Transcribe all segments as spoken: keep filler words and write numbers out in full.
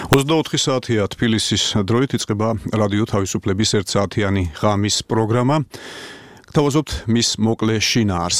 ოცდაოთხი საათია თბილისის დროით იწყება რადიო თავისუფლების ერთსაათიანი ღამის პროგრამა. გთავაზობთ მის მოკლე შინაარს.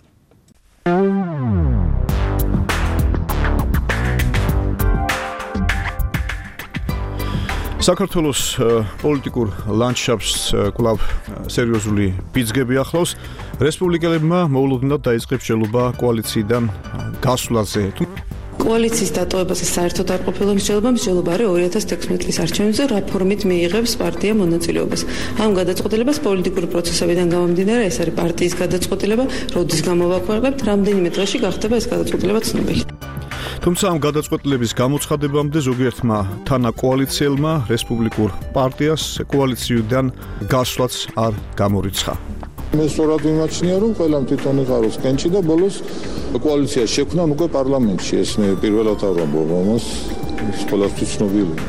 საქართველოს პოლიტიკურ ლანდშაფტს კვლავ სერიოზული ბიძგები ახლავს. რესპუბლიკელებმა მოულოდნელად დაიწყეს მსჯელობა კოალიციიდან გასვლაზე. კოალიციის დატოვებაზე საერთოდ არ ყოფილა მსჯელობა, მსჯელობა არის ორი ათას თექვსმეტი წლის არჩევნებზე, რა ფორმით მიიღებს პარტია მონაწილეობას. ამ გადაწყვეტილებას პოლიტიკური პროცესებიდან გამომდინარე, ეს არის პარტიის გადაწყვეტილება, როდის გამოვაქვეყნებთ, რამდენიმე დღეში გახდება ეს გადაწყვეტილება ცნობილი. თუმცა ამ გადაწყვეტილების გამოცხადებამდე ზოგიერთმა თანაკოალიციელმა რესპუბლიკურ პარტიას კოალიციიდან გასვლაც არ გამორიცხა. მე სწორად ვიმაჩნია, რომ ყველამ თვითონ იყაროს კენჭი და ბოლოს კოალიცია შექმნა უკვე პარლამენტში. ეს მე პირველად ავამბობ ამას, ის ყველასთვის ცნობილია.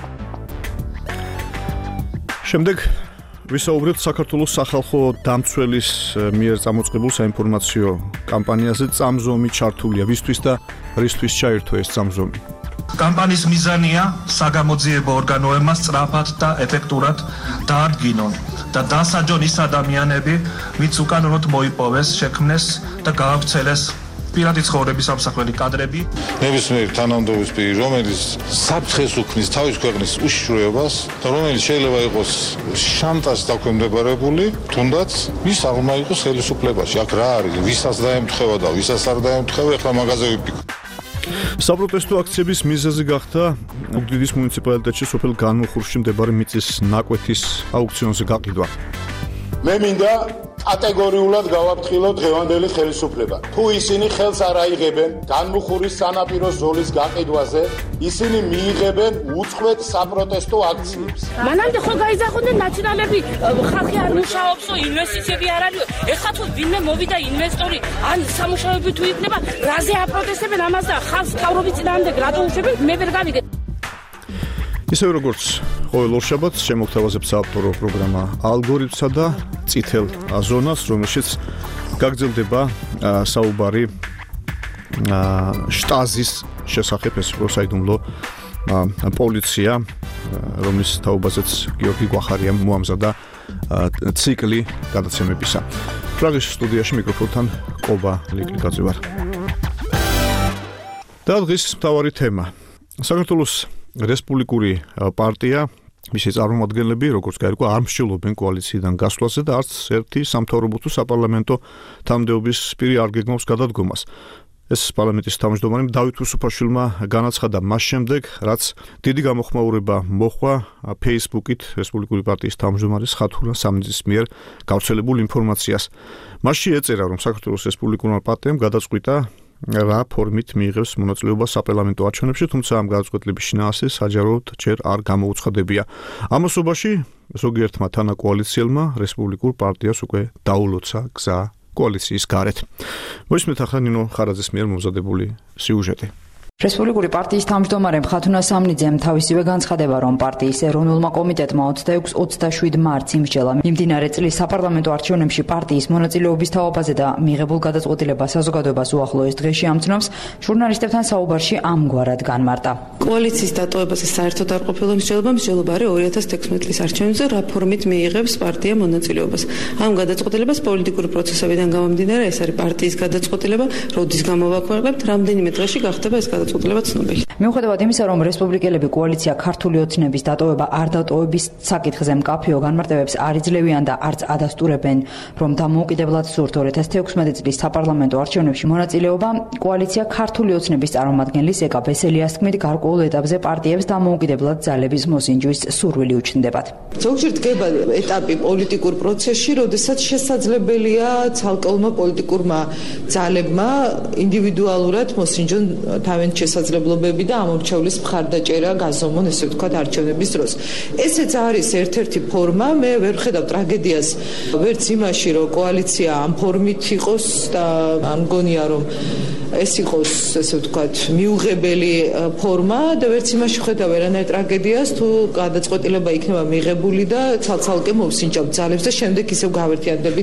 შემდეგ ვისაუბრებთ საქართველოს სახალხო დამცველის მიერ წამოწყებულ საინფორმაციო კამპანიაზე. წამზომი ჩართულია ვისთვის და რისთვის ჩაერთო ეს წამზომი? კამპანიის მიზანია საგამოძიებო ორგანოებმა სწრაფად და ეფექტურად დაადგინონ და დასაჯონ ის ადამიანები, ვინც უკანონოდ მოიპოვეს, შექმნეს და გაავრცელეს პირადი ცხოვრების ამსახველი კადრები. ნებისმიერ თანამდებობის პირი, რომელიც საფრთხეს უქმნის თავის ქვეყნის უშიშროებას და რომელიც შეიძლება იყოს შანტაჟს დაქვემდებარებული, თუნდაც ის აღმა იყოს ხელისუფლებაში. აქ რა არის? ვისაც დაემთხევა და ვისაც არ დაემთხევა, ახლა მაგაზე ვიფიქრ. საპროტესტო აქციების მიზეზი გახდა უდიდის მუნიციპალიტეტში სოფელ განმუხურში მდებარე მიწის ნაკვეთის აუქციონზე გაყიდვა. მე მინდა კატეგორიულად გავაფრთხილოთ დღევანდელი ხელისუფლება. თუ ისინი ხელს არ აიღებენ განმუხურის სანაპიროს ზოლის გაყიდვაზე, ისინი მიიღებენ უწყვეტ საპროტესტო აქციებს. მანამდე ხო გაიზახოდნენ ნაციონალები, ხალხი არ მუშაობსო, ინვესტიციები არ არის. ეხლა თუ ვინმე მოვიდა ინვესტორი, ან სამუშაოები თუ იქნება, რაზე აპროტესტებენ ამას და ხალხს თავრობის წინააღმდეგ რატო უშვებენ, მე ვერ გავიგე. ისევ როგორც ყოველ ორშაბათს შემოგთავაზებ საავტორო პროგრამა ალგორითმსა და წითელ ზონას, რომელშიც გაგრძელდება საუბარი შტაზის შესახებ, ეს რო საიდუმლო პოლიცია, რომლის თაობაზეც გიორგი გვახარიამ მოამზადა ციკლი გადაცემებისა. პრაღის სტუდიაში მიკროფონთან კობა ლიკლიკაძე ვარ. და დღის მთავარი თემა. საქართველოს რესპუბლიკური პარტია, მისი წარმომადგენლები, როგორც გაირკვა, არ მსჯელობენ კოალიციიდან გასვლაზე და არც ერთი სამთავრობო თუ საპარლამენტო თანამდებობის პირი არ გეგმავს გადადგომას. ეს პარლამენტის თავმჯდომარემ დავით უსუფაშვილმა განაცხადა მას შემდეგ, რაც დიდი გამოხმაურება მოჰყვა Facebook-ით რესპუბლიკური პარტიის თავმჯდომარის ხათურა სამნიძის მიერ გავრცელებულ ინფორმაციას. მასში ეწერა, რომ საქართველოს რესპუბლიკურმა პარტიამ გადაწყვიტა რა ფორმით მიიღებს მონაწილეობას საპარლამენტო არჩევნებში, თუმცა ამ გადაწყვეტილების შინაარსი საჯაროდ ჯერ არ გამოუცხადებია. ამასობაში ზოგიერთმა თანაკოალიციელმა რესპუბლიკურ პარტიას უკვე დაულოცა გზა კოალიციის გარეთ. მოისმენთ ახლა ნინო ხარაძის მიერ მომზადებული სიუჟეტი. რესპუბლიკური პარტიის თავმჯდომარე ხათუნა სამნიძემ თავისივე განცხადება, რომ პარტიის ეროვნულმა კომიტეტმა ოცდაექვსი ოცდაშვიდი მარტს იმსჯელა მიმდინარე წლის საპარლამენტო არჩევნებში პარტიის მონაწილეობის თაობაზე და მიღებულ გადაწყვეტილებას საზოგადოებას უახლოეს დღეში ამცნობს, ჟურნალისტებთან საუბარში ამგვარად განმარტა. კოალიციის დატოვებაზე საერთოდ არ ყოფილა მსჯელობა, მსჯელობა არის ორი ათას თექვსმეტი წლის არჩევნებზე, რა ფორმით მიიღებს პარტია მონაწილეობას. ამ გადაწყვეტილებას პოლიტიკური პროცესებიდან გამომდინარე, ეს არის პარტიის გადაწყვეტილება, როდის გამოვაქვეყნებთ, რამდენიმე დღეში გახდება ეს გადაწყვეტილება ცნობილი. მიუხედავად იმისა, რომ რესპუბლიკელები კოალიცია ქართული ოცნების დატოვება არ დატოვების საკითხზე მკაფიო განმარტებებს არ იძლევიან და არც ადასტურებენ, რომ დამოუკიდებლად სურთ ორი ათას თექვსმეტი წლის საპარლამენტო არჩევნებში მონაწილეობა, კოალიცია ქართული ოცნების წარმომადგენლის ეკა ბესელიას თქმით, გარკვეულ ეტაპზე პარტიებს დამოუკიდებლად ძალების მოსინჯვის სურვილი უჩნდებათ. ზოგჯერ დგება ეტაპი პოლიტიკურ პროცესში, როდესაც შესაძლებელია ცალკეულმა პოლიტიკურმა ძალებმა ინდივიდუალურად მოსინჯონ თავენ შესაძლებლობები და ამორჩევლის მხარდაჭერა გაზომონ, ესე ვთქვათ, არჩევნების დროს. ესეც არის ერთ-ერთი ფორმა. მე ვერ ვხედავ ტრაგედიას ვერც იმაში, რომ კოალიცია ამ ფორმით იყოს და არ მგონია, რომ ეს იყოს, ესე ვთქვათ, მიუღებელი ფორმა და ვერც იმაში ხედავ ვერანაირ ტრაგედიას, თუ გადაწყვეტილება იქნება მიღებული და ცალ-ცალკე მოვსინჯავთ ძალებს და შემდეგ ისევ გავერთიანდებით.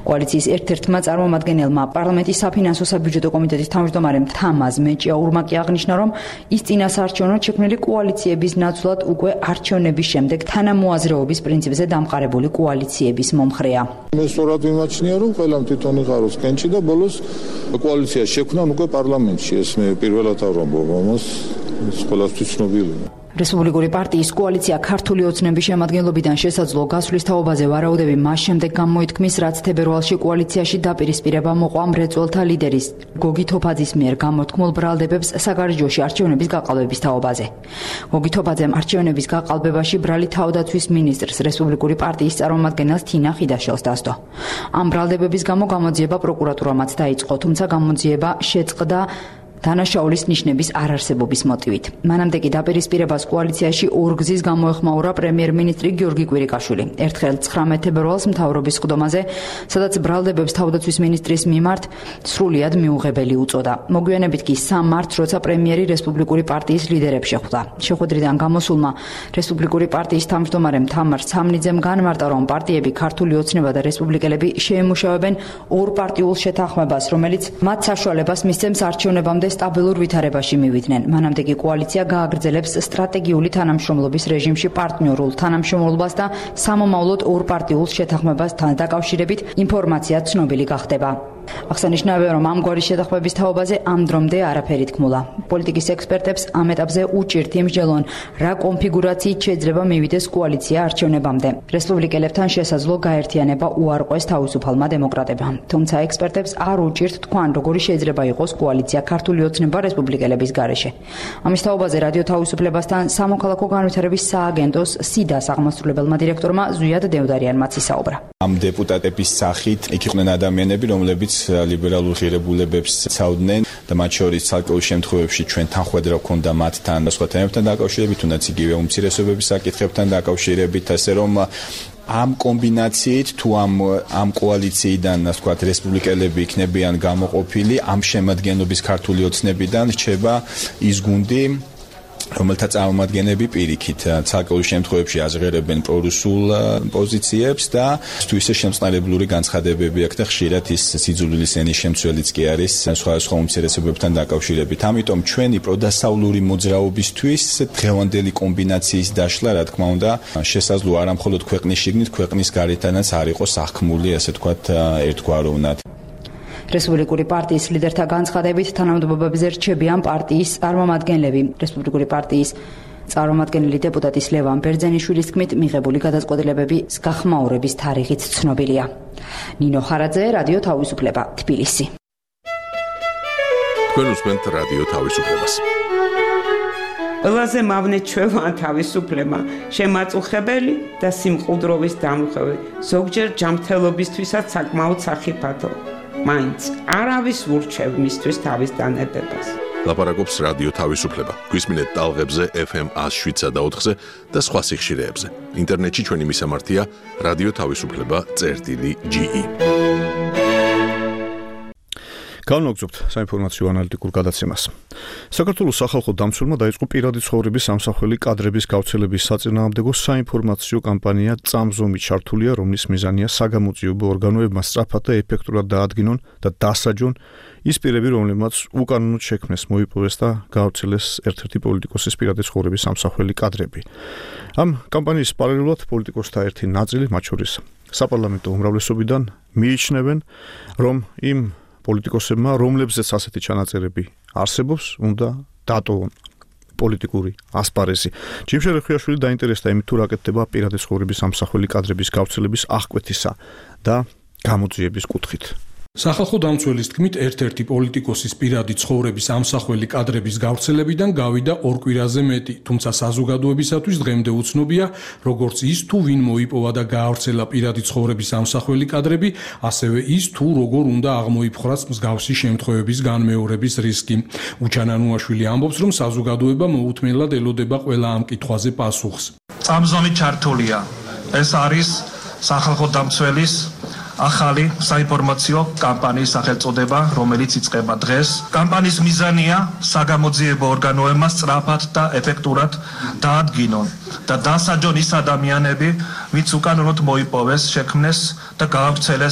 კოალიციის ერთ-ერთმა წარმომადგენელმა პარლამენტის საფინანსო საბიუჯეტო კომიტეტის თავმჯდომარემ თამაზ მეჭიაურმა კი აღნიშნა, რომ ის წინასაარჩევნო შექმნილი კოალიციების ნაცვლად უკვე არჩევნების შემდეგ თანამოაზრეობის პრინციპზე დამყარებული კოალიციების მომხრეა. მე სწორად ვიმაჩნია, რომ ყველამ თვითონ იყაროს კენჭი და ბოლოს კოალიცია შექმნან უკვე პარლამენტში. ეს მე პირველად ავამბობ ამას, ეს ყველასთვის ცნობილია. რესპუბლიკური პარტიის კოალიცია ქართული ოცნების შემადგენლობიდან შესაძლო გასვლის თაობაზე ვარაუდები მას შემდეგ გამოითქმის, რაც თებერვალში კოალიციაში დაპირისპირება მოყვა მრეწველთა ლიდერის გოგი თოფაძის მიერ გამოთქმულ ბრალდებებს საგარეჯოში არჩევნების გაყალბების თაობაზე. გოგი თოფაძემ არჩევნების გაყალბებაში ბრალი თავდაცვის მინისტრს, რესპუბლიკური პარტიის წარმომადგენელს თინა ხიდაშელს დასდო. ამ ბრალდებების გამო გამოძიება პროკურატურამაც დაიწყო, თუმცა გამოძიება შეწყდა დანაშაულის ნიშნების არარსებობის მოტივით. მანამდე კი დაპირისპირებას კოალიციაში ორგზის გამოეხმაურა პრემიერ-მინისტრი გიორგი კვირიკაშვილი. ერთხელ ცხრამეტ თებერვალს მთავრობის სხდომაზე, სადაც ბრალდებებს თავდაცვის მინისტრის მიმართ სრულიად მიუღებელი უწოდა. მოგვიანებით კი სამ მარტს, როცა პრემიერი რესპუბლიკური პარტიის ლიდერებს შეხვდა. შეხვედრიდან გამოსულმა რესპუბლიკური პარტიის თავმჯდომარემ თამარ სამნიძემ განმარტა, რომ პარტიები ქართული ოცნება და რესპუბლიკელები შეემუშავებენ ორ პარტიულ შეთანხმებას, რომელიც მათ საშუალებას მისცემს არჩევნებამდე სტაბილურ ვითარებაში მივიდნენ. მანამდე კი კოალიცია გააგრძელებს სტრატეგიული თანამშრომლობის რეჟიმში პარტნიორულ თანამშრომლობას და სამომავლოდ ორ პარტიულ შეთანხმებასთან დაკავშირებით ინფორმაცია ცნობილი გახდება. აღსანიშნავია, რომ ამგვარი შეთანხმების თაობაზე ამ დრომდე არაფერი თქმულა. პოლიტიკის ექსპერტებს ამ ეტაპზე უჭირთ იმსჯელონ, რა კონფიგურაციით შეიძლება მივიდეს კოალიცია არჩევნებამდე. რესპუბლიკელებთან შესაძლო გაერთიანება უარყვეს თავისუფალმა დემოკრატებამ. თუმცა ექსპერტებს არ უჭირთ თქვან, როგორი შეიძლება იყოს კოალიცია ქართული ოცნება რესპუბლიკელების გარეშე. ამის თაობაზე რადიო თავისუფლებასთან სამოქალაქო განვითარების სააგენტოს სიდას აღმასრულებელმა დირექტორმა ზვიად დევდარიანმაც ისაუბრა. ამ დეპუტატების სახით იქ იყვნენ ადამიანები, რომლებიც ლიბერალურ ღირებულებებს ცავდნენ და მათ შორის ცალკეულ შემთხვევებში ჩვენ თანხმედრა გვქონდა მათთან სხვა თემებთან დაკავშირებით, თუნდაც იგივე უმცირესობების საკითხებთან დაკავშირებით, ასე რომ ამ კომბინაციით თუ ამ ამ კოალიციიდან, ასე ვთქვათ, რესპუბლიკელები იქნებიან გამოყოფილი, ამ შემადგენლობის ქართული ოცნებიდან რჩება ის გუნდი, რომელთა წარმომადგენლები პირიქით ცალკეულ შემთხვევებში აზღერებენ პრორუსულ პოზიციებს და თუ ისე შემწყნარებლური განცხადებები აქვს და ხშირად ის სიძულვილის ენის შემცველიც კი არის სხვადასხვა უმცირესობებთან დაკავშირებით. ამიტომ ჩვენი პროდასავლური მოძრაობისთვის დღევანდელი კომბინაციის დაშლა, რა თქმა უნდა, შესაძლოა არა მხოლოდ ქვეყნის შიგნით, ქვეყნის გარეთანაც არ იყოს აღქმული, ასე ვთქვათ, ერთგვაროვნად. რესპუბლიკური პარტიის ლიდერთა განცხადებით თანამდებობებზე რჩებიან პარტიის წარმომადგენლები. რესპუბლიკური პარტიის წარმომადგენელი დეპუტატის ლევან ბერძენიშვილის თქმით, მიღებული გადაწყვეტილებების გახმაურების თარიღიც ცნობილია. ნინო ხარაძე, რადიო თავისუფლება, თბილისი. თქვენ უსმენთ რადიო თავისუფლებას. ყველაზე მავნე ჩვევა თავისუფლება, შემაწუხებელი და სიმყუდროვის დამუხებელი, ზოგჯერ ჯანმრთელობისთვისაც საკმაოდ სახიფათო. მაინც არავის ურჩევ მისთვის თავის დანებებას. ლაპარაკობს რადიო თავისუფლება. გვისმინეთ ტალღებზე ეფ ემ ას შვიდსა და ოთხზე და სხვა სიხშირეებზე. ინტერნეტში ჩვენი მისამართია რადიო თავისუფლება წერტილი ჯი ი. განვაგრძობთ საინფორმაციო ანალიტიკურ გადაცემას. საქართველოს სახალხო დამცველმა დაიწყო პირადი ცხოვრების ამსახველი კადრების გავრცელების საწინააღმდეგო საინფორმაციო კამპანია წამზომი ჩართულია, რომლის მიზანია საგამოძიებო ორგანოებმა სწრაფად და ეფექტურად დაადგინონ და დასაჯონ ის პირები, რომლებმაც უკანონოდ შექმნეს, მოიპოვეს და გავრცელეს ერთ-ერთი პოლიტიკოსის პირადი ცხოვრების ამსახველი კადრები. ამ კამპანიის პარალელურად პოლიტიკოსთა ერთი ნაწილი, მათ შორის საპარლამენტო უმრავლესობიდან, მიიჩნევენ, რომ იმ პოლიტიკოსებმა, რომლებზეც ასეთი ჩანაწერები არსებობს, უნდა დატოვონ პოლიტიკური ასპარეზი. ჯიმშე რეხუიაშვილი დაინტერესდა იმით, თუ რა კეთდება პირადი ცხოვრების ამსახველი კადრების გავრცელების აღკვეთისა და გამოძიების კუთხით. სახალხო დამცველის თქმით, ერთ-ერთი პოლიტიკოსის პირადი ცხოვრების ამსახველი კადრების გავრცელებიდან გავიდა ორ კვირაზე მეტი, თუმცა საზოგადოებისათვის დღემდე უცნობია, როგორც ის თუ ვინ მოიპოვა და გაავრცელა პირადი ცხოვრების ამსახველი კადრები, ასევე ის თუ როგორ უნდა აღმოიფხვრას მსგავსი შემთხვევების განმეორების რისკი. უჩანანუაშვილი ამბობს, რომ საზოგადოება მოუთმენლად ელოდება ყველა ამ კითხვაზე პასუხს. წამზომი ჩართულია. ეს არის სახალხო დამცველის ახალი საინფორმაციო კამპანიის სახელწოდება, რომელიც იწყება დღეს. კამპანიის მიზანია საგამოძიებო ორგანოებმა სწრაფად და ეფექტურად დაადგინონ და დასაჯონ ის ადამიანები, ვინც უკანონოდ მოიპოვეს, შექმნეს და გაავრცელეს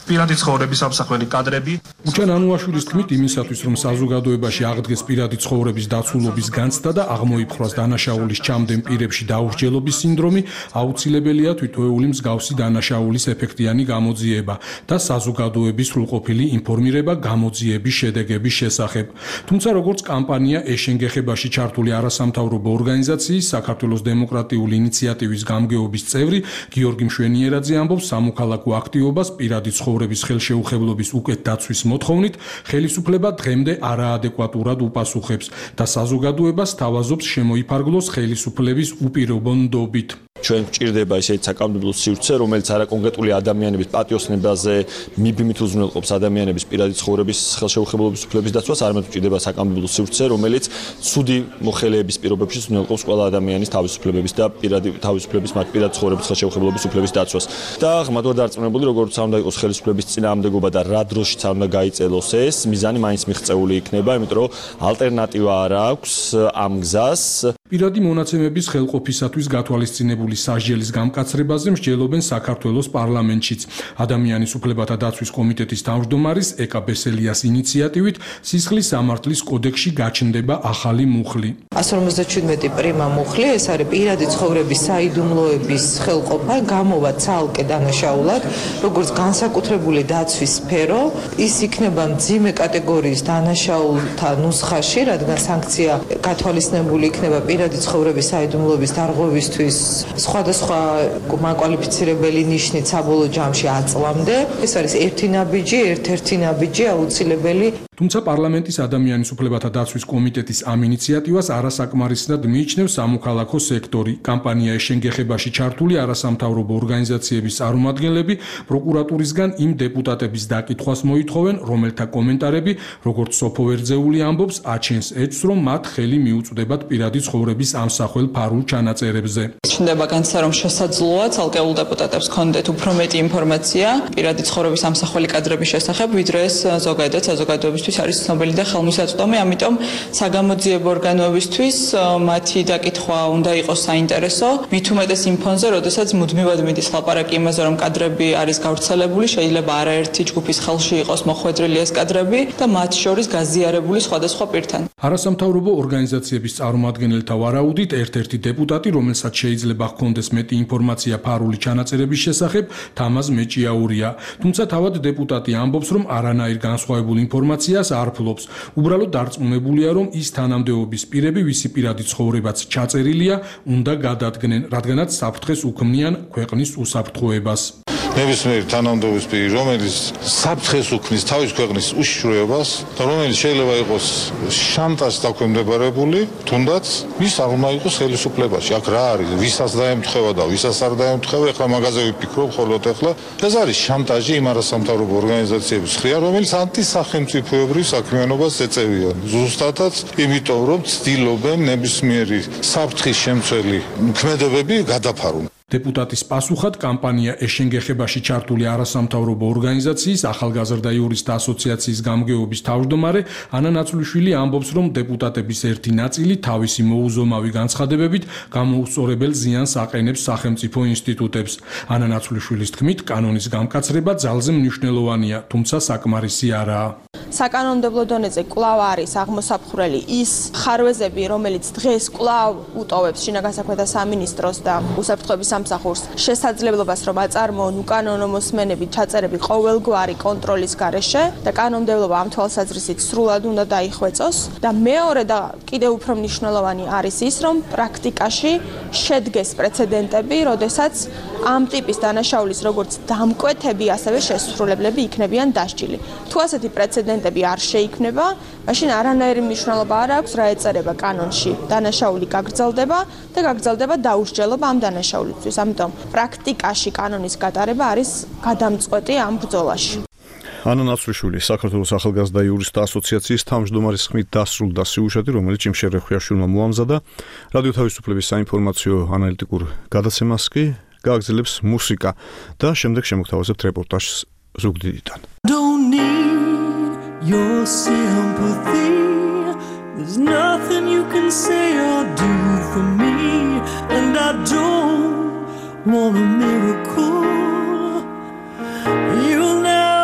პირადი ცხოვრების ამსახველი კადრები. უჩან ანუაშვილის თქმით, იმისათვის რომ საზოგადოებაში აღდგეს პირადი ცხოვრების დაცულობის განცდა და აღმოიფხვრას დანაშაულის ჩამდენ პირებში დაუსჯელობის სინდრომი, აუცილებელია თვითოეული მსგავსი დანაშაულის ეფექტიანი გამოძიება და საზოგადოების სრულყოფილი ინფორმირება გამოძიების შედეგების შესახებ. თუმცა როგორც კამპანია ეშენგეხებაში ჩართული არასამთავრობო ორგანიზაციის საქართველოს დემოკრატიული ინიციატივის გამგეობის წევრი გიორგი მშვენიერაძე ამბობს, სამოქალაქო აქტივობას პირადი ცხოვრების ხელშეუხებლობის უკეთ დაცვის მოთხოვნით ხელისუფლება დღემდე არაადეკვატურად უპასუხებს და საზოგადოებას თავაზობს შემოიფარგლოს ხელისუფლების უპირობო ნდობით. ჩვენ გვჭირდება ისეთი საკანონმდებლო სივრცე, რომელიც არა კონკრეტული ადამიანების პატიოსნებაზე მიბმით უზრუნველყოფს ადამიანების პირადი ცხოვრების ხელშეუხებლობის უფლების დაცვას, არამედ გვჭირდება საკანონმდებლო სივრცე, რომელიც ცუდი მოხელეების პირობებში უზრუნველყოფს ყველა ადამიანის თავისუფლებების და პირადი თავისუფლების მათ პირადი ცხოვრების ხელშეუხებლობის უფლების დაცვას. და ღრმადად დარწმუნებული, როგორც არ უნდა იყოს ხელისუფლების წინააღმდეგობა და რა დროშიც არ უნდა გაიწელოს ეს, მიზანი მაინც მიღწეული იქნება, იმიტომ რომ ალტერნატივა არ აქვს ამ გზას. პირადი მონაცემების ხელყოფისათვის გათვალისწინებული სასჯელის გამკაცრებაზე მსჯელობენ საქართველოს პარლამენტშიც. ადამიანის უფლებათა დაცვის კომიტეტის თავმჯდომარის ეკა ბესელიას ინიციატივით სისხლის სამართლის კოდექსში გაჩნდება ახალი მუხლი. εκατო ორმოცდაჩვიდმეტი პრიმა მუხლი, ეს არის პირადი ცხოვრების საიდუმლოების ხელყოფა, გამოვა ცალკე დანაშაულად, როგორც განსაკუთრებული დაცვის სფერო, ის იქნება მძიმე კატეგორიის დანაშაულთა ნუსხაში, რადგან სანქცია გათვალისწინებული იქნება პირადი ცხოვრების საიდუმლოების დარღვევისთვის სხვადასხვა მაკვალიფიცირებელი ნიშნით საბოლოო ჯამში ათ წლამდე. ეს არის ერთი ნაბიჯი, ერთ-ერთი ნაბიჯი აუცილებელი. თუმცა პარლამენტის ადამიანის უფლებათა დაცვის კომიტეტის ამ ინიციატივას არასაკმარისად მიიჩნევს სამოქალაქო სექტორი. კამპანია ეშენგეხებაში ჩართული არასამთავრობო ორგანიზაციების წარმომადგენლები პროკურატურისგან იმ დეპუტატების დაკითხვას მოითხოვენ, რომელთა კომენტარები, როგორც სოფო ვერძეული ამბობს, აჩენს ეჭვს, რომ მათ ხელი მიუწვდებათ პირადი ცხოვრების ამსახველ ფარულ ჩანაწერებზე. ჩნდება განცდა, რომ შესაძლოა ცალკეულ დეპუტატებს ჰქონდეთ უფრო მეტი ინფორმაცია პირადი ცხოვრების ამსახველი კადრების შესახებ, ვიდრე ეს ზოგადად საზოგადოებისთვის არის ცნობილი და ხელმისაწვდომი, ამიტომ საგამოძიებო ორგანოებისთვის მათი დაკითხვა უნდა იყოს საინტერესო, მით უმეტეს იმ ფონზე, როდესაც მუდმივად მიდის ლაპარაკი იმაზე, რომ კადრები არის გავრცელებული, შეიძლება არაერთი ჯგუფის ხელში იყოს მოხვედრილი ეს კადრები და მათ შორის გაზიარებული სხვადასხვა პირთან. არასამთავრობო ორგანიზაციების წარმომადგენელთა ვარაუდით, ერთ-ერთი დეპუტატი, რომელსაც შეიძლება ჰქონდეს მეტი ინფორმაცია ფარული ჩანაწერების შესახებ, თამაზ მეჭიაურია. თუმცა თავად დეპუტატი ამბობს, რომ არანაირ განსხვავებულ ინფორმაციას არ ფლობს. უბრალოდ დარწმუნებულია, რომ ის თანამდებობის პირები, ვისი პირადი ცხოვრებაც ჩაწერილია, უნდა გადადგნენ, რადგანაც საფრთხეს უქმნიან ქვეყნის უსაფრთხოებას. ნებისმიერი თანამდებობის პირი, რომელიც საფრთხეს უქმნის თავის ქვეყნის უშიშროებას და რომელიც შეიძლება იყოს შანტაჟს დაქვემდებარებული, თუნდაც მის არ უნდა იყოს ხელისუფლებაში. აქ რა არის? ვისაც დაემთხევა და ვისაც არ დაემთხევა, ეხლა მაგაზე ვიფიქრობ ხოლმე ეხლა. ეს არის შანტაჟი იმ არასამთავრობო ორგანიზაციების მხრიდან, რომელიც ანტისახელმწიფოებრივ საქმიანობას ეწევიან. ზუსტადაც იმიტომ, რომ ცდილობენ ნებისმიერი საფრთხის შემცველი ქმედებები გადაფარონ. დეპუტატის პასუხად კამპანია ეშენგეხებაში ჩართული არასამთავრობო ორგანიზაციის ახალგაზრდა იურისტთა ასოციაციის გამგეობის თავმჯდომარე ანა ნაცვლიშვილი ამბობს, რომ დეპუტატების ერთი ნაწილი თავისი მოუზომავი განცხადებებით გამოუსწორებელ ზიანს აყენებს სახელმწიფო ინსტიტუტებს. ანა ნაცვლიშვილის თქმით, კანონის გამკაცრება ძალზე მნიშვნელოვანია, თუმცა საკმარისი არაა. საკანონმდებლო დონეზე კვლავ არის აღმოსაფხვრელი ის ხარვეზები, რომელიც დღეს კვლავ უტოვებს შინაგან საქმეთა სამინისტროს და უსაფრთხოების სამსახურს შესაძლებლობას, რომ აწარმოონ უკანონო მოსმენები ჩაწერები ყოველგვარი კონტროლის გარეშე და კანონმდებლობა ამ თვალსაზრისით სრულად უნდა დაიხვეწოს და მეორე და კიდევ უფრო მნიშვნელოვანი არის ის, რომ პრაქტიკაში შედგეს პრეცედენტები, როდესაც ამ ტიპის დანაშაულის როგორც დამკვეთები, ასევე შესრულებლები იქნებიან დასჯილი. თუ ასეთი პრეცედენტები არ შეიქმნება, მაშინ არანაირი მნიშვნელობა არ აქვს, რა ეწერება კანონში. დანაშაული გაგრძელდება და გაგრძელდება დაუსჯელობა ამ დანაშაულისთვის. ამიტომ პრაქტიკაში კანონის გატარება არის გადამწყვეტი ამ ბრძოლაში. ანა ნაცვლიშვილი, საქართველოს ახალგაზრდა იურისტთა ასოციაციის თავმჯდომარის ხმით დასრულდა სიუჟეტი, რომელიც იმშე რეხვიაშვილმა მოამზადა. რადიო თავისუფლების საინფორმაციო ანალიტიკურ გადაცემას კი გააგრძელებს მუსიკა და შემდეგ შემოგთავაზებთ რეპორტაჟს ზუგდიდიდან. Don't need your sympathy. There's nothing you can say or do for me, and I don't want a miracle. You'll never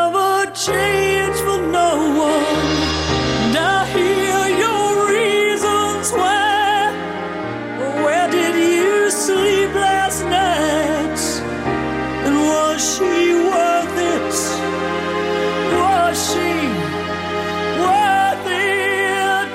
sleepless nights. And was she worth it? Was she worth it?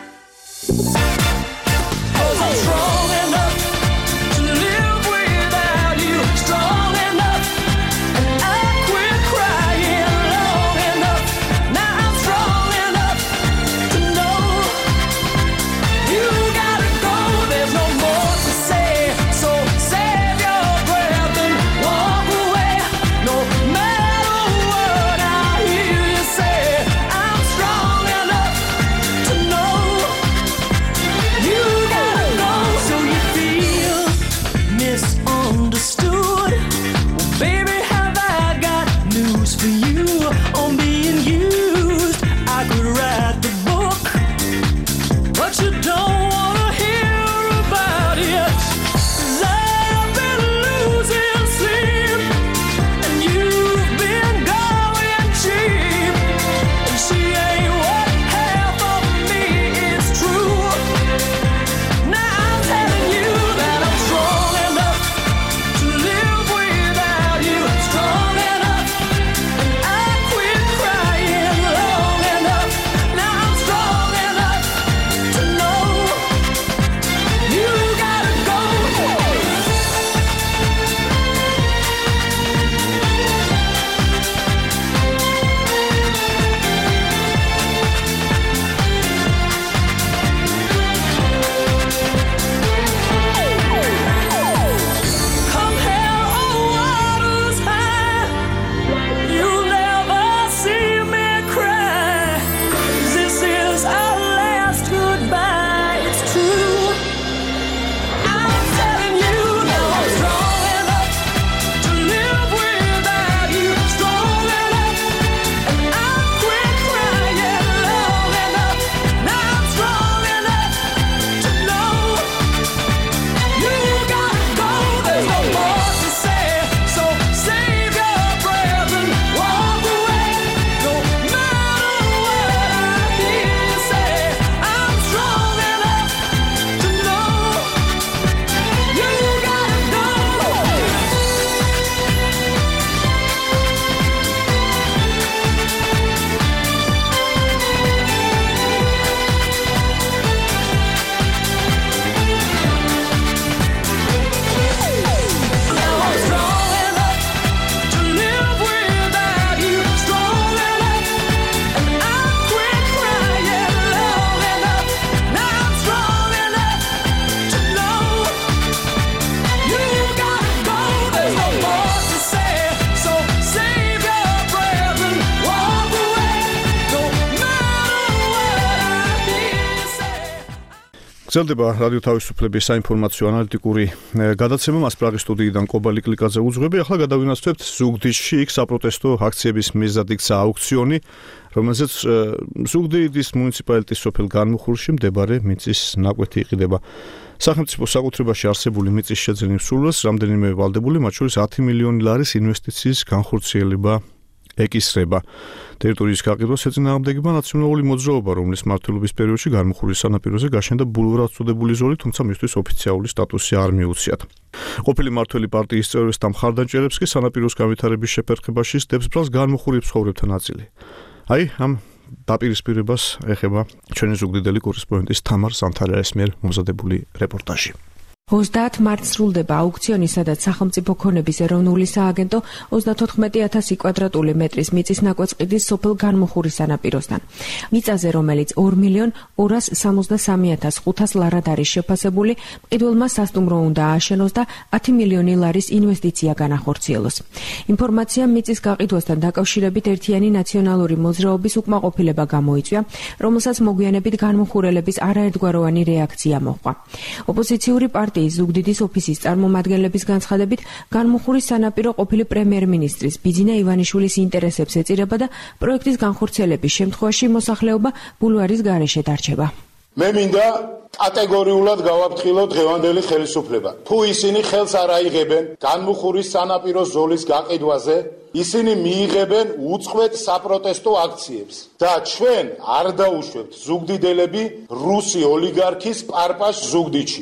'Cause I'm strong enough to live without you, strong enough, and I quit crying long enough. Now I'm strong enough to know you gotta go. There's no more to say, so save your breath and walk away. No matter what I hear you say, I'm strong enough to know you gotta go. So you feel misunderstood? Well, baby, have I got news for you on being used? I could write the book, but you don't wanna hear about it. 'Cause I've been losing sleep, and you've been going cheap. And she ain't what half of me is true. Now I'm telling you that I'm strong enough to live without you, strong enough, and I quit crying long enough. Now I'm strong enough to know you gotta go. Come hell or waters high, you'll never see me cry. This is our last goodbye, it's true. I'm telling you now I'm strong enough to live without you, strong enough, and I quit crying long enough. Now I'm strong enough to know you gotta go. There's no more to say, so save your breath and walk away. No matter what I hear you say, I'm strong enough to know you gotta go. Now I'm strong enough to live without you, strong enough, and I quit crying long enough. Now I'm strong enough to know you gotta go. There's no more to say, so save your breath and walk away. No matter what I hear you say. გრძელდება რადიო თავისუფლების საინფორმაციო ანალიტიკური ე, გადაცემა. მას პრაღის სტუდიიდან კობალი კლიკაძე უძღვები. ახლა გადავინაცვლებთ ზუგდიდში. იქ საპროტესტო აქციების მიზნად იქცა აუქციონი, რომელზეც ე, ზუგდიდის მუნიციპალიტეტის სოფელ განმუხურში მდებარე მიწის ნაკვეთი იყიდება. სახელმწიფო საკუთრებაში არსებული მიწის შეძენის სურვილს რამდენიმე ვალდებული, მათ შორის ათი მილიონი ლარის ინვესტიციის განხორციელება ეკისრება. ტერიტორიის გაყიდვას ეწინააღმდეგება ნაციონალური მოძრაობა, რომლის მმართველობის პერიოდში განმუხურის სანაპიროზე გაშენდა ბულვარად წოდებული ზოლი, თუმცა მისთვის ოფიციალური სტატუსი არ მიუციათ. ყოფილი მმართველი პარტიის წევრებს და მხარდამჭერებს კი სანაპიროს განვითარების შეფერხებაში სდებს ბრალს განმუხურის მცხოვრებთა ნაწილი. აი, ამ დაპირისპირებას ეხება ჩვენი ზუგდიდელი კორესპონდენტის თამარ სანთარიას მიერ მომზადებული რეპორტაჟი. ოცდაათ მარტს სრულდება აუქციონი, სადაც სახელმწიფო ქონების ეროვნული სააგენტო ოცდათოთხმეტი ათასი კვადრატული მეტრის მიწის ნაკვეთს ყიდის სოფელ განმუხურის სანაპიროსთან. მიწაზე, რომელიც ორ მილიონ ორას სამოცდასამი ათას ხუთას ლარად არის შეფასებული, მყიდველმა სასტუმრო უნდა ააშენოს და ათი მილიონი ლარის ინვესტიცია განახორციელოს. ინფორმაცია მიწის გაყიდვასთან დაკავშირებით ერთიანი ნაციონალური მოძრაობის უკმაყოფილება გამოიწვია, რომელსაც მოგვიანებით განმუხურელების არაერთგვაროვანი რეაქცია მოჰყვა. ოპოზიციური პარტია ზუგდიდის ოფისის წარმომადგენლების განცხადებით, განმუხურის სანაპირო ყოფილი პრემიერ-მინისტრის ბიძინა ივანიშვილის ინტერესებს ეწირება და პროექტის განხორციელების შემთხვევაში მოსახლეობა ბულვარის გარეშე დარჩება. მე მინდა კატეგორიულად გავაფრთხილო დღევანდელი ხელისუფლება. თუ ისინი ხელს არ აიღებენ განმუხურის სანაპიროს ზოლის გაყიდვაზე, ისინი მიიღებენ უწყვეტ საპროტესტო აქციებს და ჩვენ არ დაუშვებთ ზუგდიდელები რუსი ოლიგარქის პარპაშ ზუგდიდში.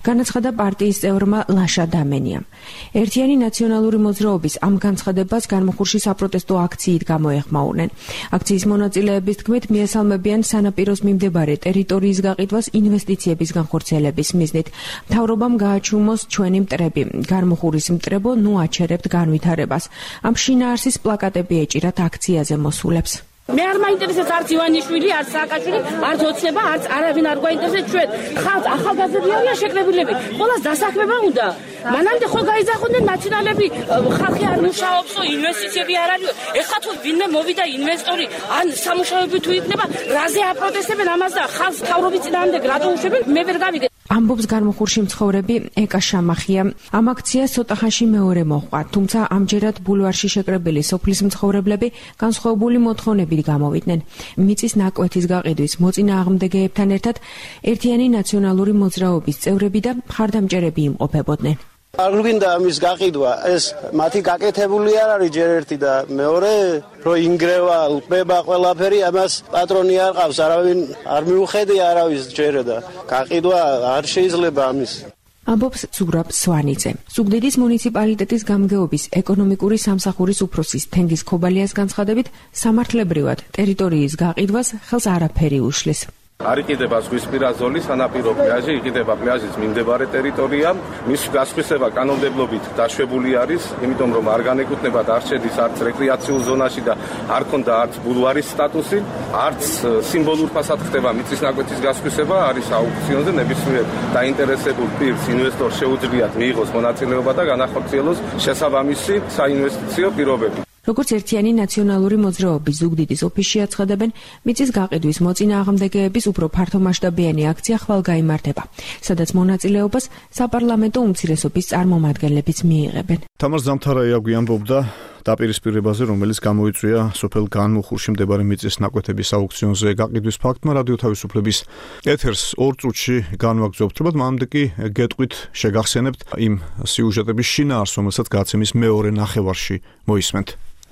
განაცხადა პარტიის წევრმა ლაშა დამენიამ. ერთიანი ნაციონალური მოძრაობის ამ განცხადებას განმუხურში საპროტესტო აქციით გამოეხმაურნენ. აქციის მონაწილეების თქმით, მიესალმებიან სანაპიროს მიმდებარე ტერიტორიის გაყიდვას ინვესტიციების განხორციელების მიზნით. მთავრობამ გააჩუმოს ჩვენი მტრები, განმუხურის მტრებო, ნუ აჩერებთ განვითარებას. ამ შინაარსის პლაკატები ეჭირათ აქციაზე მოსულებს. მე არ მაინტერესებს არც ივანიშვილი, არც სააკაშვილი, არც ოცნება, არც არავინ არ გვაინტერესებს ჩვენ. ხალხ ახალგაზრდები არიან შეკრებილები. ყველას დასაქმება უნდა. მანამდე ხო გაიზარხოდნენ ნაციონალები, ხალხი არ მუშაობსო, ინვესტიციები არ არის. ეხლა თუ ვინმე მოვიდა ინვესტორი, ან სამუშაოები თუ იქნება, რაზე აპროტესტებენ ამას და ხალხს თავრობის წინააღმდეგ რატო უშვებენ? მე ვერ გავიგე. ამბობს განმუხურში მცხოვრები ეკა შამახია. ამ აქციას ცოტახანში მეორე მოჰყვა, თუმცა ამჯერად ბულვარში შეკრებილი სოფლის მცხოვრებლები განსხვავებული მოთხოვნებით გამოვიდნენ. მიწის ნაკვეთის გაყიდვის მოწინააღმდეგეებთან ერთად ერთიანი ნაციონალური მოძრაობის წევრები და მხარდამჭერები იმყოფებოდნენ. არ გვინდა ამის გაყიდვა, ეს მათი გაკეთებული არ არის ჯერ ერთი და მეორე, რომ ინგრევა, ყბება ყველაფერი, ამას პატრონი არ ყავს, არავინ არ მიუხედია არავის ჯერ და გაყიდვა არ შეიძლება ამის. ამბობს ზურაბ სვანიძე. ზუგდიდის მუნიციპალიტეტის გამგეობის ეკონომიკური სამსახურის უფროსის თენგიზ ქობალიას განცხადებით, სამართლებრივად ტერიტორიის გაყიდვას ხელს არაფერი უშლის. არ იყიდება ზღვისპირა ზოლის სანაპირო პლაჟი, იყიდება პლაჟის მიმდებარე ტერიტორია. მის გასხვისება კანონმდებლობით დაშვებული არის, იმიტომ რომ არ განეკუთვნება და არ შედის არც რეკრეაციულ ზონაში და არ ქონდა არც ბულვარის სტატუსი, არც სიმბოლურ ფასად ხდება მიწის ნაკვეთის გასხვისება, არის აუქციონზე ნებისმიერ დაინტერესებულ პირს ინვესტორს შეუძლიათ მიიღოს მონაწილეობა და განახორციელოს შესაბამისი საინვესტიციო პირობები. როგორც ერთიანი ნაციონალური მოძრაობის ზუგდიდის ოფისში აცხადებენ, მიწის გაყიდვის მოწინააღმდეგეების უფრო ფართომასშტაბიანი აქცია ხვალ გაიმართება, სადაც მონაწილეობას საპარლამენტო უმცირესობის წარმომადგენლებიც მიიღებენ. თამარ ზამთარაიაგვი ამბობდა დაპირისპირებაზე, რომელიც გამოიწვია სოფელ განმუხურში მდებარე მიწის ნაკვეთების აუქციონზე გაყიდვის ფაქტმა რადიო თავისუფლების ეთერს ორ წუთში განვაგრძობთ. თუმცა მანამდე კი გეტყვით შეგახსენებთ იმ სიუჟეტების შინაარსს, რომელსაც გაცემის მეორე ნახევარში მოისმენთ.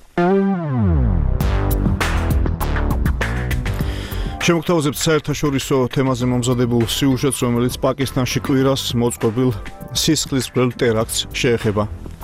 შემოგთავაზებთ საერთაშორისო თემაზე მომზადებულ სიუჟეტს, რომელიც პაკისტანში კვირას მოწყობილ სისხლისმღვრელ ტერაქტს შეეხება.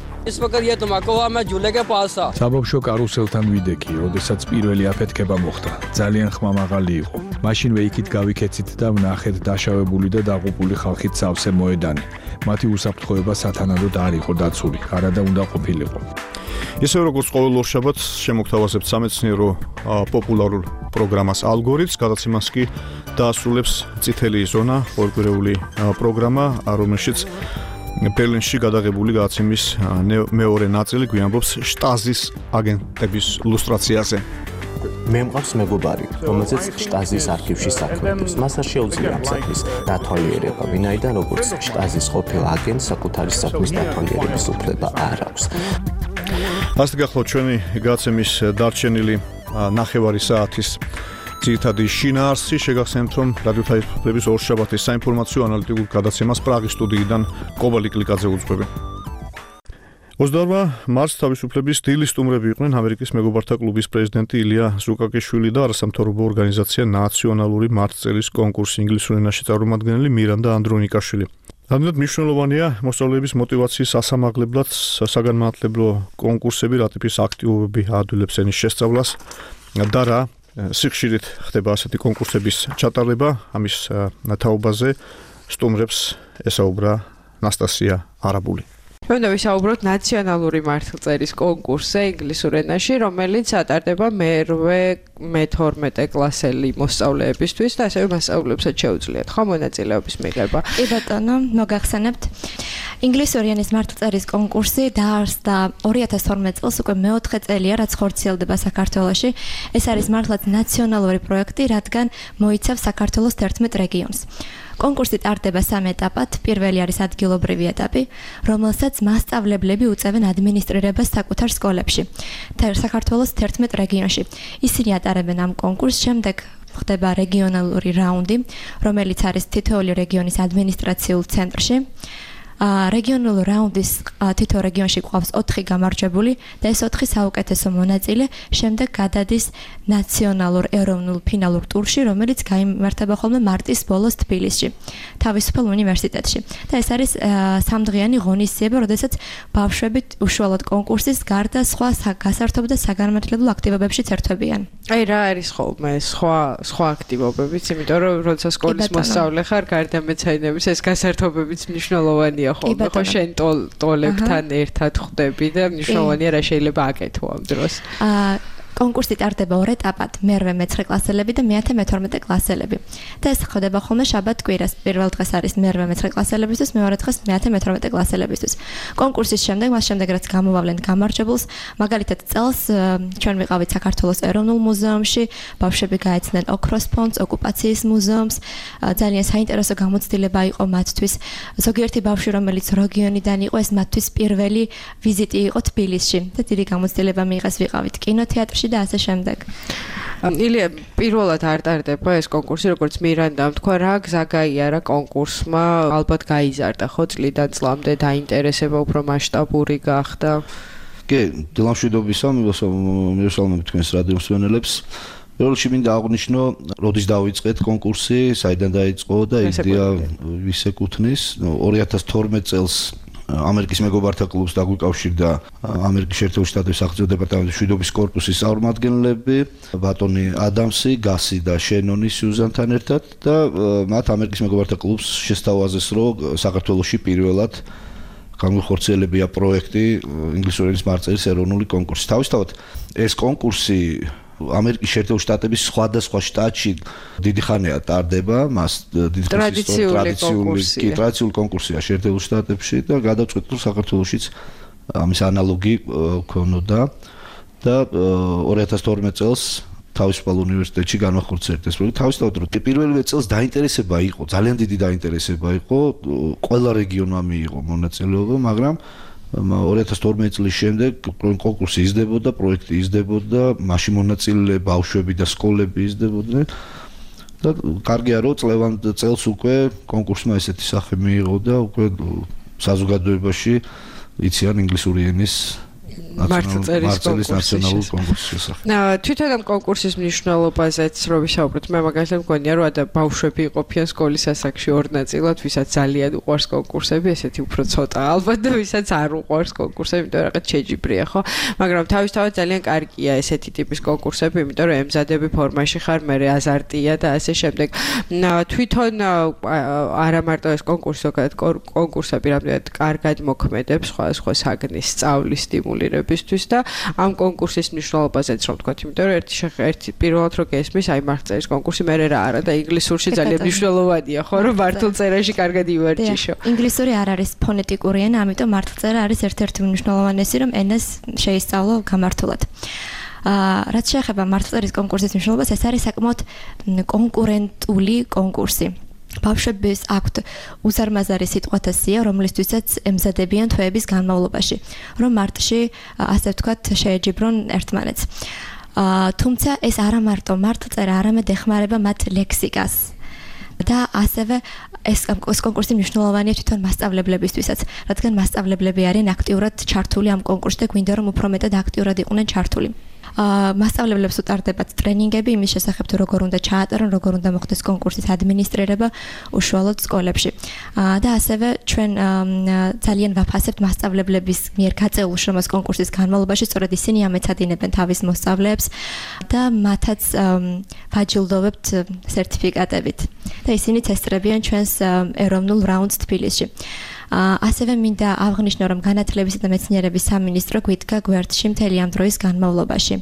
საბავშვო კარუსელთან ვიდექი, როდესაც პირველი აფეთქება მოხდა. ძალიან ხმამაღალი იყო. მაშინვე იქით გავიქეცით და ვნახეთ დაშავებული და დაღუპული ხალხით სავსე მოედანი. მათი უსაფრთხოება სათანადოდ არ იყო დაცული, არადა უნდა ყოფილიყო. ისე როგორც ყოველ ორშაბათს შემოგთავაზებთ სამეცნიერო პოპულარულ პროგრამას ალგორითმს, გადაცემას კი დაასრულებს წითელი ზონა, ორკვირეული პროგრამა, რომელშიც ბერლინში გადაღებული გადაცემის მეორე ნაწილი გვიამბობს შტაზის აგენტების ლუსტრაციაზე. მე მყავს მეგობარი, რომელზეც შტაზის არქივში საქმეობს. მას არ შეუძლია ამ საქმის დათვალიერება, ვინაიდან როგორც შტაზის ყოფილ აგენტს საკუთარი საქმის დათვალიერების უფლება არ აქვს. ასე გახლავთ ჩვენი გადაცემის დარჩენილი ნახევარი საათის ძირითადი შინაარსი. შეგახსენებთ, რომ რადიო თავისუფლების ორშაბათის საინფორმაციო ანალიტიკურ გადაცემას პრაღის სტუდიიდან კობალი კლიკაძე უძღვები. ოცდაორმა მარტს თავისუფლების დილის სტუმრები იყვნენ ამერიკის მეგობართა კლუბის პრეზიდენტი ილია ზუკაკიშვილი და არასამთავრობო ორგანიზაცია ნაციონალური მარტწელის კონკურსი ინგლისურ ენაში წარმომადგენელი მირანდა ანდრონიკაშვილი. რამდენად მნიშვნელოვანია მოსწავლეების მოტივაციის ასამაღლებლად საგანმანათლებლო კონკურსები, რატიფის აქტივობები აადვილებს ენის შესწავლას და რა სიხშირით ხდება ასეთი კონკურსების ჩატარება. ამის თაობაზე სტუმრებს ესაუბრა ნასტასია არაბული. უნდა ვისაუბროთ ნაციონალური მართლწერის კონკურსზე ინგლისურ ენაში, რომელიც ატარდება მერვე მეთორმეტე კლასელი მოსწავლეებისთვის და ასევე მასწავლებლებსაც შეუძლიათ ხო მონაწილეობის მიღება. კი ბატონო, მოგახსენებთ. ინგლისური ენის მართლწერის კონკურსი დაარსდა ორი ათას თორმეტ წელს, უკვე მეოთხე წელია, რაც ხორციელდება საქართველოში. ეს არის მართლაც ნაციონალური პროექტი, რადგან მოიცავს საქართველოს თერთმეტ რეგიონს. კონკურსი ტარდება სამ ეტაპად. პირველი არის ადგილობრივი ეტაპი, რომელსაც მასწავლებლები უწევენ ადმინისტრირებას საკუთარ სკოლებში. საქართველოს თერთმეტ რეგიონში. ისინი ატარებენ ამ კონკურსს, შემდეგ ხდება რეგიონალური რაუნდი, რომელიც არის თითოეული რეგიონის ადმინისტრაციულ ცენტრში. რეგიონული რაუნდის თითო რეგიონში გვყავს ოთხი გამარჯვებული და ეს ოთხი საუკეთესო მონაწილე შემდეგ გადადის ნაციონალურ ეროვნულ ფინალურ ტურში, რომელიც გაიმართება ხოლმე მარტის ბოლოს თბილისში, თავისუფალ უნივერსიტეტში. და ეს არის სამდღიანი ღონისძიება, როდესაც ბავშვები უშუალოდ კონკურსის გარდა სხვა გასართობ და საგანმანათლებლო აქტივობებშიც ერთვებიან. აი რა არის ხოლმე სხვა სხვა აქტივობებიც, იმიტომ რომ როცა სკოლის მოსწავლე ხარ, გარდა მეცაინების ეს გასართობებიც მნიშვნელოვანია ხოლმე, ხო შენ ტოლებთან ერთად ხვდები და მნიშვნელოვანია რა შეიძლება აკეთო ამ დროს. აა კონკურსი ტარდება ორ ეტაპად, მერვე მეცხრე კლასელები და მეათე მეთორმეტე კლასელები. და ეს ხდება ხოლმე შაბათ კვირას. პირველ დღეს არის მერვე მეცხრე კლასელებისთვის, მეორე დღეს მეათე მეთორმეტე კლასელებისთვის. კონკურსის შემდეგ, მას შემდეგ რაც გამოვავლენ გამარჯვებულს, მაგალითად წელს ჩვენ ვიყავით საქართველოს ეროვნულ მუზეუმში, ბავშვები გაეცნენ ოქროს ფონდს, ოკუპაციის მუზეუმს, ძალიან საინტერესო გამოცდილება იყო მათთვის. ზოგიერთი ბავშვი, რომელიც რეგიონიდან იყო, ეს მათთვის პირველი ვიზიტი იყო თბილისში და დიდი გამოცდილება მიიღეს, ვიყავით კინოთეატრში და ასე შემდეგ. ილია, პირველად არ ტარდება ეს კონკურსი, როგორც მირანდამ თქვა, რა გზა გაიარა კონკურსმა, ალბათ გაიზარდა ხო წლიდან წლამდე, დაინტერესება უფრო მასშტაბური გახდა. კი, დილამშვიდობისა, მივესალმებით თქვენს რადიო მსმენელებს. პირველ რიგში მინდა აღვნიშნო, როდის დავიწყეთ კონკურსი, საიდან დაიწყო და იდეა ვის ეკუთვნის. ორი ათას თორმეტ წელს ამერიკის მეგობართა კლუბს დაგვიკავშირდა ამერიკის შეერთებული შტატების სახელმწიფო დეპარტამენტის მშვიდობის კორპუსის წარმომადგენლები, ბატონი ადამსი, გასი და შენონი სიუზანთან ერთად და მათ ამერიკის მეგობართა კლუბს შესთავაზეს, რომ საქართველოში პირველად განხორციელებია პროექტი ინგლისური ენის მარწერის ეროვნული კონკურსი. თავისთავად ეს კონკურსი ამერიკის შეერთებული შტატების სხვადასხვა შტატში დიდი ხანია ტარდება, მას დიდი ტრადიციული ტრადიციული კონკურსია შეერთებულ შტატებში და გადავწყვეტ რომ საქართველოშიც ამის ანალოგი ქონოდა და ორი ათას თორმეტ წელს თავისუფალ უნივერსიტეტში განახორციელეთ ეს პროექტი. თავისთავად რომ პირველივე წელს დაინტერესება იყო, ძალიან დიდი დაინტერესება იყო, ყველა რეგიონმა მიიღო მონაწილეობა, მაგრამ ორი ათას თორმეტ წლის შემდეგ კონკურსი იზრდებოდა, პროექტი იზრდებოდა, მაშინ მონაწილე ბავშვები და სკოლები იზრდებოდნენ და კარგია რომ წლევანდ წელს უკვე კონკურსმა ესეთი სახე მიიღო და უკვე საზოგადოებაში იციან ინგლისური ენის მარცელის ნაციონალური კონკურსის შესახებ. თვითონ ამ კონკურსის მნიშვნელობაზეც რო ვისაუბროთ, მე მაგალითად მგონია რომ ადა ბავშვები იყოფიან სკოლის ასაკში ორ ნაწილად, ვისაც ძალიან უყვარს კონკურსები, ესეთი უფრო ცოტა ალბათ და ვისაც არ უყვარს კონკურსები, იმიტომ რომ რაღაც შეჯიბრია, ხო? მაგრამ თავისთავად ძალიან კარგია ესეთი ტიპის კონკურსები, იმიტომ რომ ემზადები ფორმაში ხარ, მე აზარტია და ასე შემდეგ. თვითონ არა მარტო ეს კონკურსი, ზოგადად კონკურსები რამდენად კარგად მოქმედებს სხვადასხვა საგნის სწავლის სტიმულირებას ბისთვის და ამ კონკურსის მნიშვნელობაზეც რომ ვთქვათ, იმიტომ რომ ერთი ერთი პირველად რო გესმის, აი მარხწერის კონკურსი მე რა არა და ინგლისურში ძალიან მნიშვნელოვანია, ხო, რომ მართულ წერაში კარგად ივარჯიშო. ინგლისური არ არის ფონეტიკური ენა, ამიტომ მართლწერა არის ერთ-ერთი მნიშვნელოვანესი, რომ ენას შეისწავლო გამართულად. აა რაც შეეხება მართლწერის კონკურსის მნიშვნელობას, ეს არის საკმაოდ კონკურენტული კონკურსი. ბავშვებს აქვთ უზარმაზარი სიტყვათა სია, რომლისთვისაც ემზადებიან თვეების განმავლობაში, რომ მარტში ასე ვთქვათ შეეჯიბრონ ერთმანეთს. თუმცა ეს არა მარტო მართლწერა, არამედ ეხმარება მათ ლექსიკას. და ასევე ეს კონკურსი მნიშვნელოვანია თვითონ მასწავლებლებისთვისაც, რადგან მასწავლებლები არიან აქტიურად ჩართული ამ კონკურსში და გვინდა რომ უფრო მეტად აქტიურად იყვნენ ჩართული. მასწავლებლებს უტარდებათ ტრენინგები იმის შესახებ, თუ როგორ უნდა ჩაატარონ, როგორ უნდა მოხდეს კონკურსის ადმინისტრირება უშუალოდ სკოლებში. და ასევე ჩვენ ძალიან ვაფასებთ მასწავლებლების მიერ გაწეულ შრომას კონკურსის განმავლობაში, სწორედ ისინი ამეცადინებენ თავის მოსწავლეებს და მათაც ვაჯილდოვებთ სერტიფიკატებით. და ისინიც ესწრებიან ჩვენს ეროვნულ რაუნდს თბილისში. ასევე მინდა აღვნიშნო, რომ განათლებისა და მეცნიერების სამინისტრო გვიდგა გვერდში მთელი ამ დროის განმავლობაში.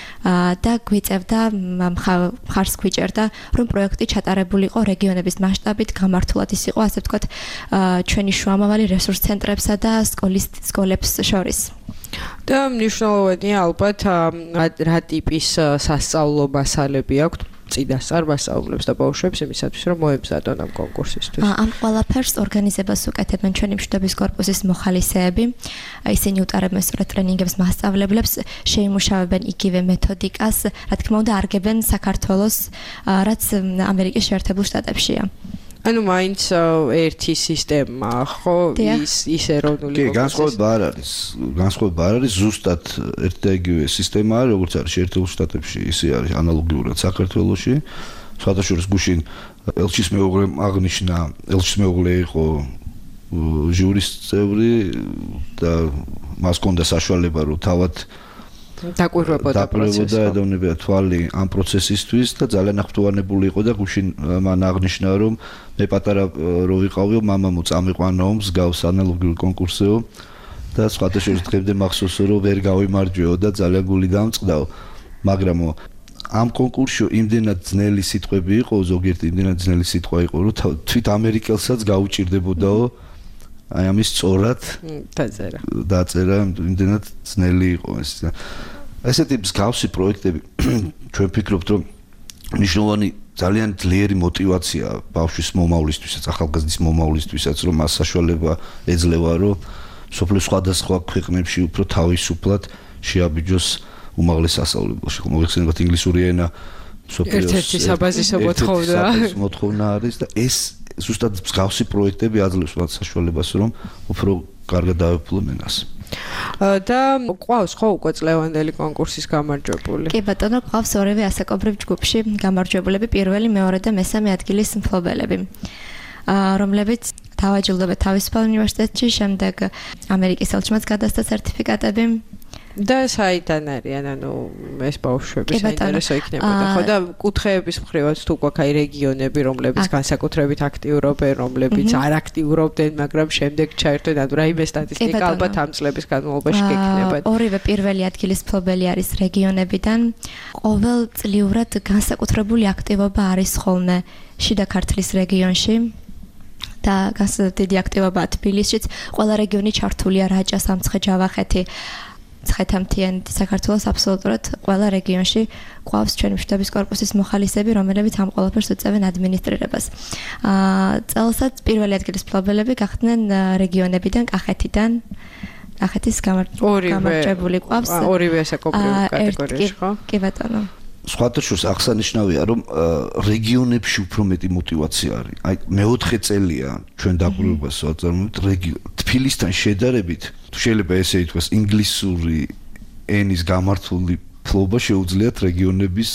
და გვიწევდა მხარს გვიჭერდა, რომ პროექტი ჩატარებულიყო რეგიონების მასშტაბით, გამართულად ის იყო, ასე ვთქვათ, ჩვენი შუამავალი რესურს ცენტრებსა და სკოლის სკოლებს შორის. და მნიშვნელოვანია ალბათ რა ტიპის სასწავლო მასალები აქვთ წინასწარ მასწავლებლებს და ბავშვებს იმისათვის, რომ მოემზადონ ამ კონკურსისთვის. ამ ყველაფერს ორგანიზებას უკეთებენ ჩვენი მშვიდობის კორპუსის მოხალისეები. ისინი უტარებენ სწორედ ტრენინგებს მასწავლებლებს, შეიმუშავებენ იგივე მეთოდიკას, რა თქმა უნდა, არგებენ საქართველოს, რაც ამერიკის შეერთებულ შტატებშია. ანუ მაინც ერთი სისტემა ხო ის ის ეროვნული კი განსხვავება არ არის განსხვავება არ არის ზუსტად ერთი და იგივე სისტემაა როგორც არის შეერთებულ შტატებში ისე არის ანალოგიურად საქართველოში სხვათა შორის გუშინ ელჩის მეუღლე აღნიშნა ელჩის მეუღლე იყო ჟურის წევრი და მას ჰქონდა საშუალება რომ თავად დაკვირვებოდა პროცესს და ედოვნებოდა თვალი ამ პროცესისთვის და ძალიან აღფრთოვანებული იყო და გუშინ მან აღნიშნა რომ მე პატარა რო ვიყავიო მამამო წამიყვანაო მსგავს ანალოგიურ კონკურსეო და სხვათა შორის დღემდე მახსოვსო რომ ვერ გავიმარჯვეო და ძალიან გული დამწყდაო მაგრამ ამ კონკურსში იმდენად ძნელი სიტყვები იყო ზოგიერთი იმდენად ძნელი სიტყვა იყო რომ თვით ამერიკელსაც გაუჭირდებოდაო აი ამის სწორად დაწერა დაწერა იმდენად ძნელი იყო ეს ესეთი მსგავსი პროექტები ჩვენ ვფიქრობთ რომ მნიშვნელოვანი ძალიან ძლიერი мотиваცია ბავშვის მომავლისთვისაც ახალგაზრდის მომავლისთვისაც რომ მას საშუალება ეძლევა რომ სოფლის სხვადასხვა ქვეყნებში უფრო თავისუფლად შეაბიჯოს უმაღლეს სასწავლებელში მოიხსენებათ ინგლისური ენა სოფლის ერთ-ერთი საბაზისო მოთხოვნა მოთხოვნა არის და ეს ზუსტად მსგავსი პროექტები აძლევს მათ საშუალებას რომ უფრო კარგად დაეუფლონ ენას. და ყავს ხო უკვე წლევანდელი კონკურსის გამარჯვებული? კი ბატონო, ყავს ორივე ასაკობრივ ჯგუფში გამარჯვებულები, პირველი, მეორე და მესამე ადგილის მფლობელები. რომლებიც დავაჯილდოვეთ თავისუფალ უნივერსიტეტში, შემდეგ ამერიკის ელჩმაც გადასცა სერტიფიკატები. და საიდან არიან ანუ ეს ბავშვები საინტერესო იქნებოდა ხო და კუთხეების მხრივაც თუ გვაქვს აი რეგიონები რომლებიც განსაკუთრებით აქტიურობენ რომლებიც არ აქტიურობდნენ მაგრამ შემდეგ ჩაერთვენ ანუ რაიმე სტატისტიკა ალბათ ამ წლების განმავლობაში გექნება ორივე პირველი ადგილის მფლობელი არის რეგიონებიდან ყოველწლიურად განსაკუთრებული აქტივობა არის ხოლმე შიდა ქართლის რეგიონში და განსაკუთრებული აქტივობაა თბილისშიც ყველა რეგიონი ჩართულია რაჭა სამცხე ჯავახეთი ცხეთამთიანეთი საქართველოს აბსოლუტურად ყველა რეგიონში ყავს ჩვენი მშვიდობის კორპუსის მოხალისები, რომელებიც ამ ყველაფერს უწევენ ადმინისტრირებას. აა წელსაც პირველი ადგილის მფლობელები გახდნენ რეგიონებიდან, კახეთიდან. კახეთის გამარჯვებული ყავს. ორივე ასაკობრივ კატეგორიაში, ხო? კი ბატონო. სხვათა შორის აღსანიშნავია, რომ რეგიონებში უფრო მეტი мотиваცია არის. აი მეოთხე წელია ჩვენ დაკვირვებას ვაწარმოებთ რეგიონ თბილისთან შედარებით, თუ შეიძლება ესე ითქვას, ინგლისური ენის გამართული ფლობა შეუძლიათ რეგიონების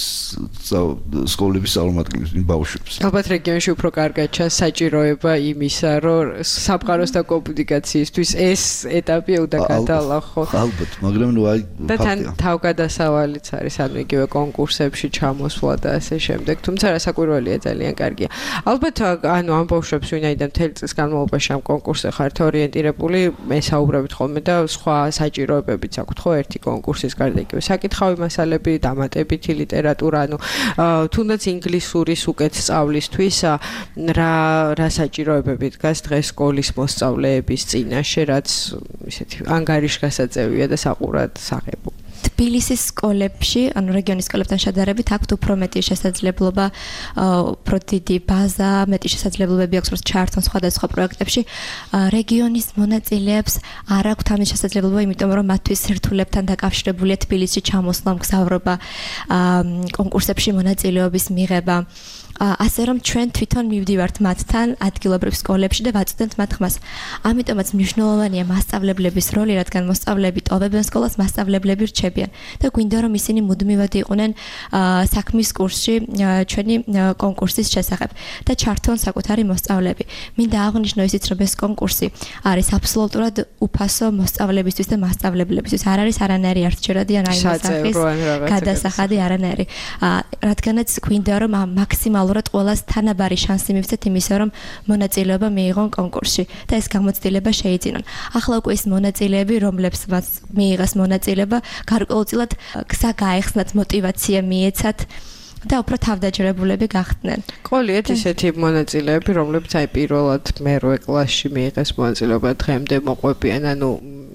სკოლების წარმომადგენლებს ბავშვებს. ალბათ რეგიონში უფრო კარგად ჩანს საჭიროება იმისა, რომ სამყაროს და კომუნიკაციისთვის ეს ეტაპი უნდა გადალახო. ალბათ, მაგრამ ნუ აი და თან თავგადასავალიც არის, ანუ იგივე კონკურსებში ჩამოსვლა და ასე შემდეგ. თუმცა რასაკვირველია ძალიან კარგია. ალბათ ანუ ამ ბავშვებს ვინაიდან მთელი წლის განმავლობაში ამ კონკურსზე ხართ ორიენტირებული, მესაუბრებით ხოლმე და სხვა საჭიროებებიც აქვთ ხო ერთი კონკურსის გარდა იგივე საკითხავი მასალები, დამატებითი ლიტერატურა, ანუ თუნდაც ინგლისურის უკეთ სწავლისთვის რა რა საჭიროებები დგას დღეს სკოლის მოსწავლეების წინაშე, რაც ისეთი ანგარიშგასაწევია და საყურად საღებო. თბილისის სკოლებში, ანუ რეგიონის სკოლებთან შედარებით, აქვთ უფრო მეტი შესაძლებლობა, უფრო დიდი ბაზა, მეტი შესაძლებლობები აქვს, რომ ჩაერთონ სხვადასხვა პროექტებში. რეგიონის მონაწილეებს არ აქვთ ამის შესაძლებლობა, იმიტომ რომ მათთვის სირთულებთან დაკავშირებულია თბილისში ჩამოსვლა, მგზავრობა, კონკურსებში მონაწილეობის მიღება. ასე რომ ჩვენ თვითონ მივდივართ მათთან ადგილობრივ სკოლებში და ვაწვდენთ მათ ხმას. ამიტომაც მნიშვნელოვანია მასწავლებლების როლი, რადგან მოსწავლეები ტოვებენ სკოლას, მასწავლებლები რჩებიან და გვინდა რომ ისინი მუდმივად იყვნენ საქმის კურსში ჩვენი კონკურსის შესახებ და ჩართონ საკუთარი მოსწავლეები. მინდა აღვნიშნო ისიც, რომ ეს კონკურსი არის აბსოლუტურად უფასო მოსწავლებისთვის და მასწავლებლებისთვის. არ არის არანაირი არჩევადი ან აი სახის გადასახადი არანაირი. რადგანაც გვინდა რომ მაქსიმალურად უბრალოდ ყველას თანაბარი შანსი მივცეთ იმისა, რომ მონაწილეობა მიიღონ კონკურსში და ეს გამოცდილება შეიძინონ. ახლა უკვე ის მონაწილეები, რომლებს მას მიიღეს მონაწილეობა, გარკვეულწილად გზა გაეხსნათ, мотиваცია მიეცათ და უფრო თავდაჯერებულები გახდნენ. ყოლიეთ ისეთი მონაწილეები, რომლებიც აი პირველად მერვე კლასში მიიღეს მონაწილეობა, დღემდე მოყვებიან, ანუ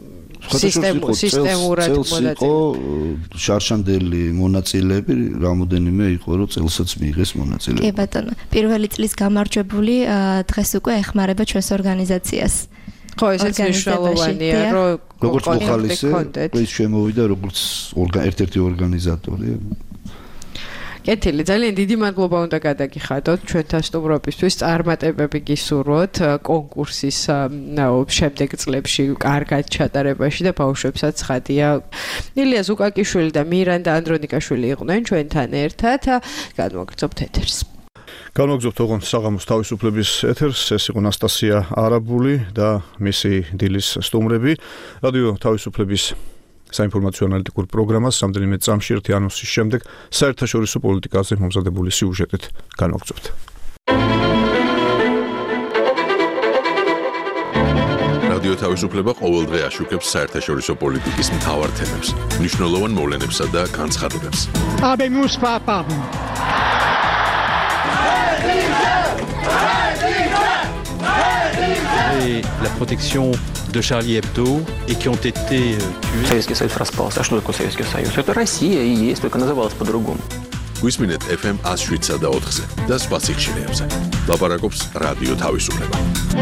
სისტემურად იყო შარშანდელი მონაწილეები, რამოდენიმე იყო, რომ წელსაც მიიღეს მონაწილეობა. კი ბატონო, პირველი წლის გამარჯვებული დღეს უკვე ეხმარება ჩვენს ორგანიზაციას. ხო, ესეც მნიშვნელოვანია, რომ როგორც მოხალისე, ეს შემოვიდა როგორც ერთ-ერთი ორგანიზატორი. კეთილი, ძალიან დიდი მადლობა უნდა გადაგიხადოთ ჩვენთან სტუმრობისთვის. წარმატებები გისურვოთ კონკურსის შემდეგ წლებში კარგად ჩატარებაში და ბავშვებსაც ხადია. ილია ზუკაკიშვილი და მირანდა ანდრონიკაშვილი იყვნენ ჩვენთან ერთად. გადმოგრძობთ ეთერს. განვაგრძობთ ოღონდ საღამოს თავისუფლების ეთერს. ეს იყო ნასტასია არაბული და მისი დილის სტუმრები. რადიო თავისუფლების საინფორმაციო ანალიტიკურ პროგრამას რამდენიმე წამში ერთი ანონსის შემდეგ საერთაშორისო პოლიტიკაზე მომზადებული სიუჟეტით განვაგრძობთ. რადიო თავისუფლება ყოველდღე აშუქებს საერთაშორისო პოლიტიკის მთავარ თემებს, მნიშვნელოვან მოვლენებსა და განცხადებებს. Habemus papam. Et la protection de Charlie Hebdo et qui ont été tués. Советский Союз распался. А что такое Советский Союз? Это Россия и есть, только называлась по-другому. გვისმინეთ эф эм one oh seven და ოთხზე და სხვა სიხშირეებზე. ლაპარაკობს რადიო თავისუფლება.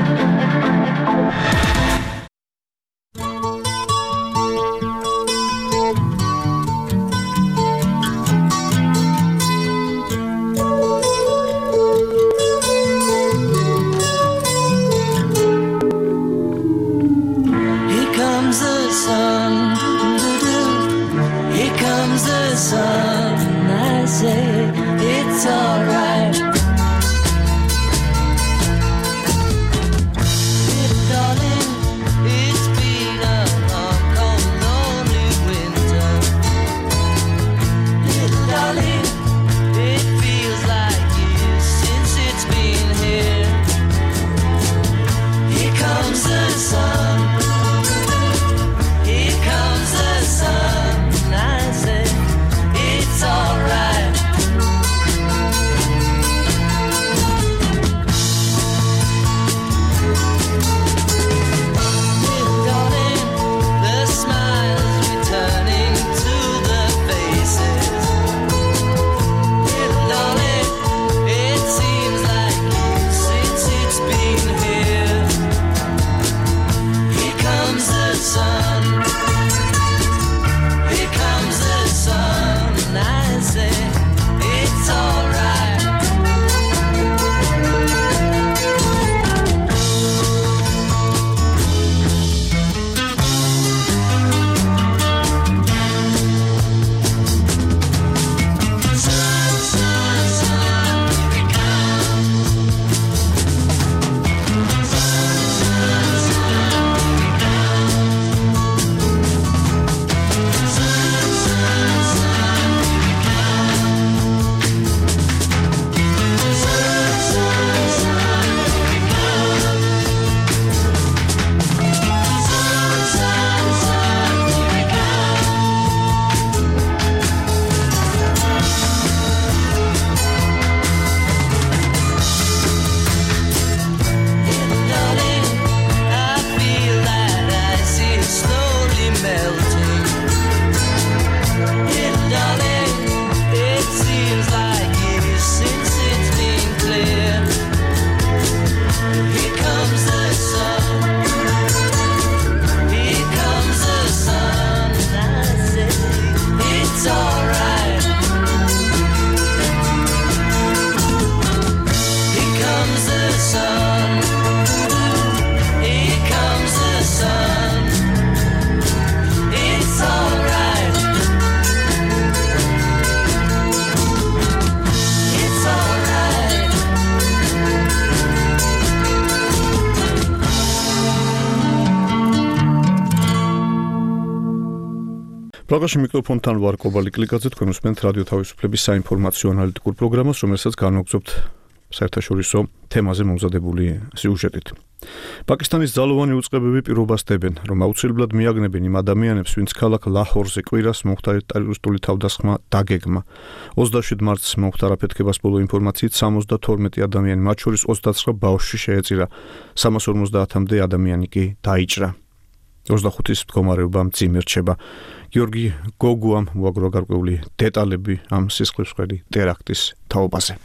პროგრამაში მიკროფონთან ვარ კობალი კლიკაძე, თქვენ უსმენთ რადიო თავისუფლების საინფორმაციო ანალიტიკურ პროგრამას, რომელსაც განვაგრძობთ საერთაშორისო თემაზე მომზადებული სიუჟეტით. პაკისტანის ძალოვანი უწყებები პირობას დებენ, რომ აუცილებლად მიაგნებენ იმ ადამიანებს, ვინც ქალაქ ლაჰორზე კვირას მოხდა ტერორისტული თავდასხმა დაგეგმა. ოცდაშვიდ მარტს მოხდა რაფეთქებას ბოლო ინფორმაციით სამოცდათორმეტი ადამიანი, მათ შორის ოცდაცხრა ბავშვი შეეწირა, სამას ორმოცდაათამდე ადამიანი კი დაიჭრა. ოცდახუთის მდგომარეობა მძიმე რჩება. გიორგი გოგუამ მოაგროვა გარკვეული დეტალები ამ სისხლისმღერი ტერაქტის თაობაზე.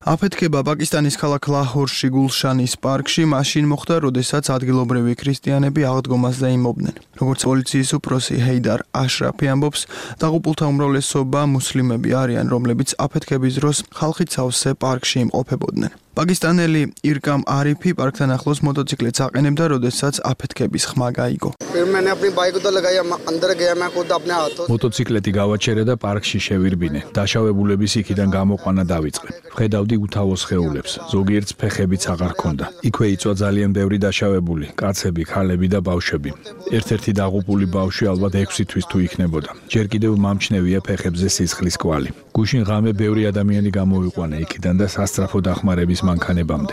აფეთქება პაკისტანის ქალაქ ლაჰორში გულშანის პარკში მაშინ მოხდა, როდესაც ადგილობრივი ქრისტიანები აღდგომას დაიმობდნენ. როგორც პოლიციის უფროსი ჰეიდარ აშრაფი ამბობს, დაღუპულთა უმრავლესობა მუსლიმები არიან, რომლებიც აფეთქების დროს ხალხით სავსე პარკში იმყოფებოდნენ. პაკისტანელი ირკამ არიფი პარკთან ახლოს მოტოციკლეთს აყენებდა, როდესაც აფეთქების ხმა გაიგო. მოტოციკლეთი გავაჩერე და პარკში შევირბინე. დაშავებულების იქიდან გამოყვანა დავიწყე. ვხედავდი უთავო სხეულებს, ზოგიერთს ფეხებიც აღარ ჰქონდა. იქვე იწვა ძალიან ბევრი დაშავებული, კაცები, ქალები და ბავშვები. ერთ-ერთი დაღუპული ბავშვი ალბათ ექვსი თვის თუ იქნებოდა. ჯერ კიდევ მომჩნევია ფეხებზე სისხლის კვალი. გუშინ ღამე ბევრი ადამიანი გამოვიყვანა იქიდან და სასწრაფო დახმარების მანქანებამდე.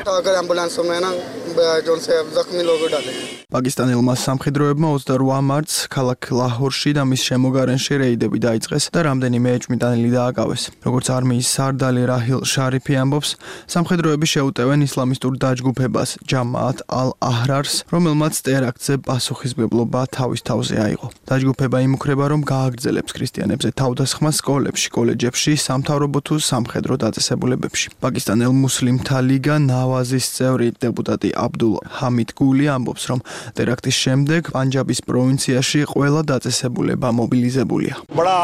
პაკისტანელმა სამხედროებმა ოცდაოთხ მარტს ქალაქ ლაჰორში და მის შემოგარენში რეიდები დაიწყეს და რამდენიმე ეჭვმიტანილი დააკავეს. როგორც არმიის სარდალი რაჰილ შარიფი ამბობს, სამხედროები შეუტევენ ისლამისტურ დაჯგუფებას ჯამაათ ალ-აჰრარს, რომელმაც ტერაქტზე პასუხისმგებლობა თავის თავზე აიღო. დაჯგუფება იმუქრება, რომ გააგრძელებს ქრისტიანებზე თავდასხმას სკოლებში, კოლეჯებში, სამთავრობო თუ სამხედრო დაწესებულებებში. პაკისტანელ მუსლიმთა ლიგა ნავაზის წევრი დეპუტატი აბდულ ჰამიდ გული ამბობს, რომ ტერაქტის შემდეგ პანჯაბის პროვინციაში ყველა დაწესებულება მობილიზებულია.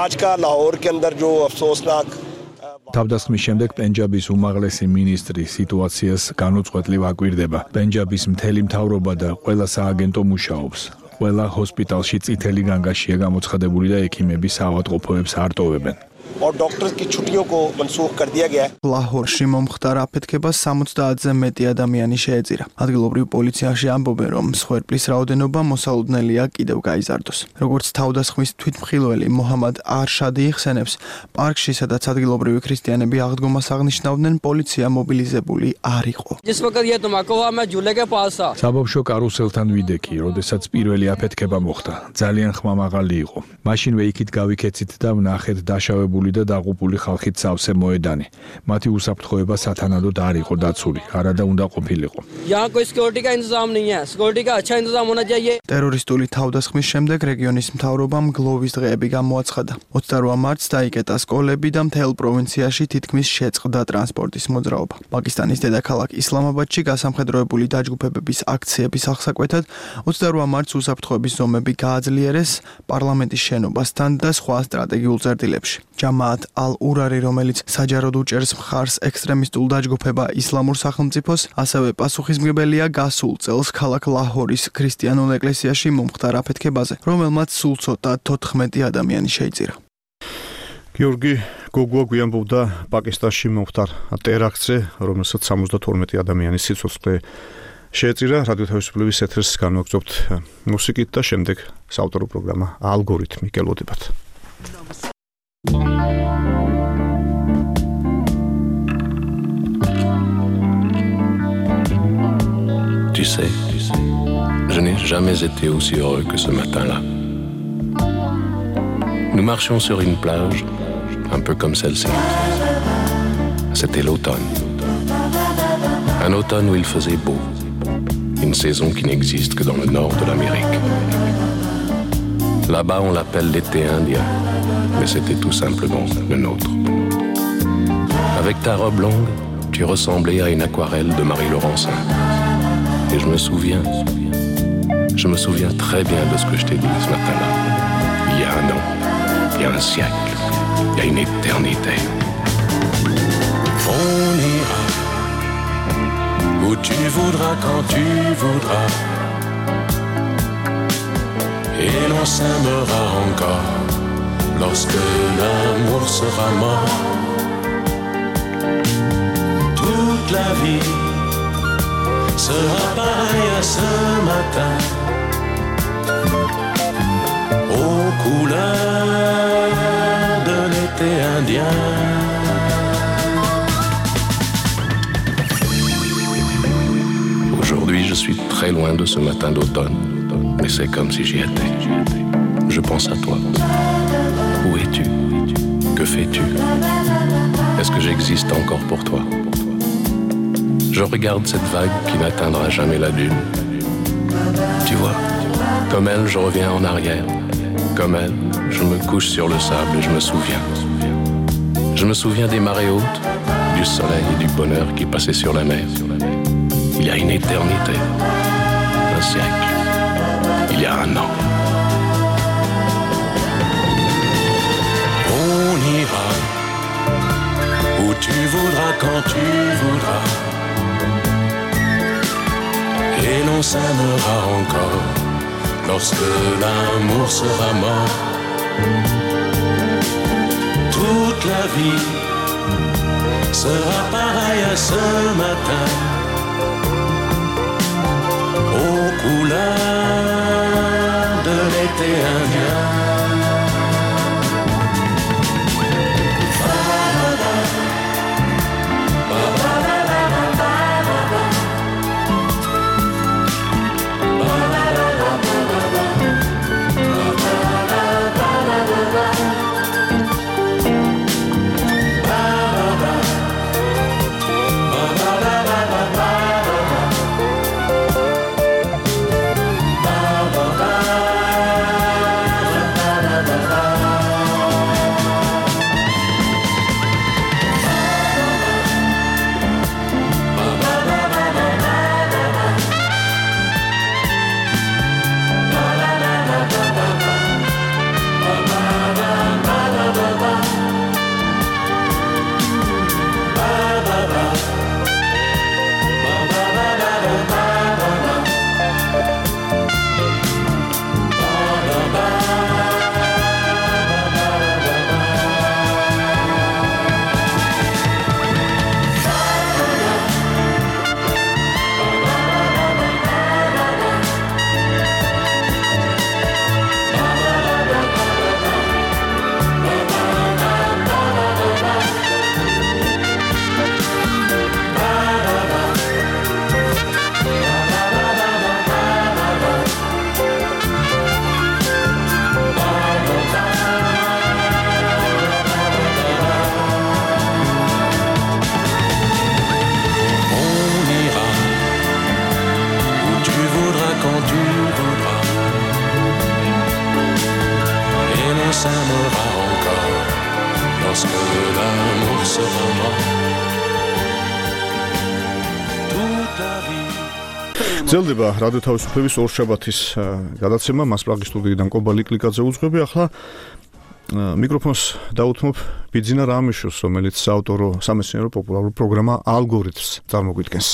თავდასხმის შემდეგ პენჯაბის უმაღლესი მინისტრი სიტუაციას განუწყვეტლივ აკვირდება. პენჯაბის მთელი მთავრობა და ყველა სააგენტო მუშაობს. ყველა ჰოსპიტალში წითელი განგაშია გამოცხადებული და ექიმები საავადმყოფოებს არ ტოვებენ. और डॉक्टर्स की छुट्टियों को मनसूख कर दिया गया है. ლაჰორში მომხდარ აფეთქებას სამოცდაათზე მეტი ადამიანი შეეწირა. ადგილობრივ პოლიციაში ამბობენ, რომ მსხვერპლის რაოდენობა მოსალოდნელია კიდევ გაიზარდოს. როგორც თავდასხმის თვითმხილველი მოჰამად არშადი იხსენებს, პარკში, სადაც ადგილობრივი ქრისტიანები აღდგომას აღნიშნავდნენ, პოლიცია მობილიზებული არ იყო. საბავშვო კარუსელთან ვიდექი, როდესაც პირველი აფეთქება მოხდა. ძალიან ხმამაღალი იყო. მაშინვე იქით გავიქეცით და ვნახეთ დაშავებული და დაღუპული ხალხით სავსე მოედანი. მათი უსაფრთხოება სათანადოდ არ იყო დაცული, არადა უნდა ყოფილიყო. ტერორისტული თავდასხმის შემდეგ რეგიონის მთავრობამ გლოვის დღეები გამოაცხადა. ოცდაოთხ მარტს დაიკეტა სკოლები და მთელ პროვინციაში თითქმის შეწყდა ტრანსპორტის მოძრაობა. პაკისტანის დედაქალაქ ისლამაბადში გასამხედროებული დაჯგუფებების აქციების აღსაკვეთად ოცდაოთხ მარტს უსაფრთხოების ზომები გააძლიერეს პარლამენტის შენობასთან და სხვა სტრატეგიულ წერტილებში. ჯამაათ ალ-ურარი, რომელიც საჯაროდ უჭერს მხარს ექსტრემისტულ დაჯგუფება ისლამურ სახელმწიფოს, ასევე პასუხისმგებელია გასულ წელს ქალაქ ლაჰორის ქრისტიანულ ეკლესიაში მომხდარ აფეთქებაზე, რომელმაც სულ ცოტა თოთხმეტი ადამიანი შეიწირა. გიორგი გოგუა გვიანბობდა პაკისტანში მომხდარ ტერაქტზე, რომელსაც სამოცდათორმეტი ადამიანის სიცოცხლე შეეწირა. რადიო თავისუფლების ეთერს განვაგრძობთ მუსიკით და შემდეგ საავტორო პროგრამა ალგორითმი გელოდებათ. Tu sais, je n'ai jamais été aussi heureux que ce matin-là. Nous marchions sur une plage, un peu comme celle-ci. C'était l'automne. Un automne où il faisait beau. Une saison qui n'existe que dans le nord de l'Amérique. Là-bas, on l'appelle l'été indien, mais c'était tout simplement le nôtre. Avec ta robe longue, tu ressemblais à une aquarelle de Marie Laurencin. Et je me souviens, je me souviens très bien de ce que je t'ai dit ce matin-là. Il y a un an, il y a un siècle, il y a une éternité. On ira où tu voudras, quand tu voudras. Et l'on s'aimera encore lorsque l'amour sera mort. Toute la vie sera pareil à ce matin, aux couleurs de l'été indien. Aujourd'hui, je suis très loin de ce matin d'automne, mais c'est comme si j'y étais. Je pense à toi. Où es-tu? Que fais-tu? Est-ce que j'existe encore pour toi? Je regarde cette vague qui n'atteindra jamais la dune. Tu vois, comme elle, je reviens en arrière. Comme elle, je me couche sur le sable et je me souviens. Je me souviens des marées hautes, du soleil et du bonheur qui passait sur la mer. Il y a une éternité, un siècle, il y a un an. On ira où tu voudras, quand tu voudras, et l'on s'aimera encore lorsque l'amour sera mort. Toute la vie sera pareille à ce matin, aux couleurs de l'été indien. ძელდება რადიო თავისუფლების ორშაბათის გადაცემა. მასპლაღის სტუდიიდან კობალი კლიკაძე უძღვები. ახლა მიკროფონს დაუთმობ ბიძინა რამიშოს, რომელიც საავტორო სამეცნიერო პოპულარულ პროგრამა ალგორითმს წარმოგვიდგენს.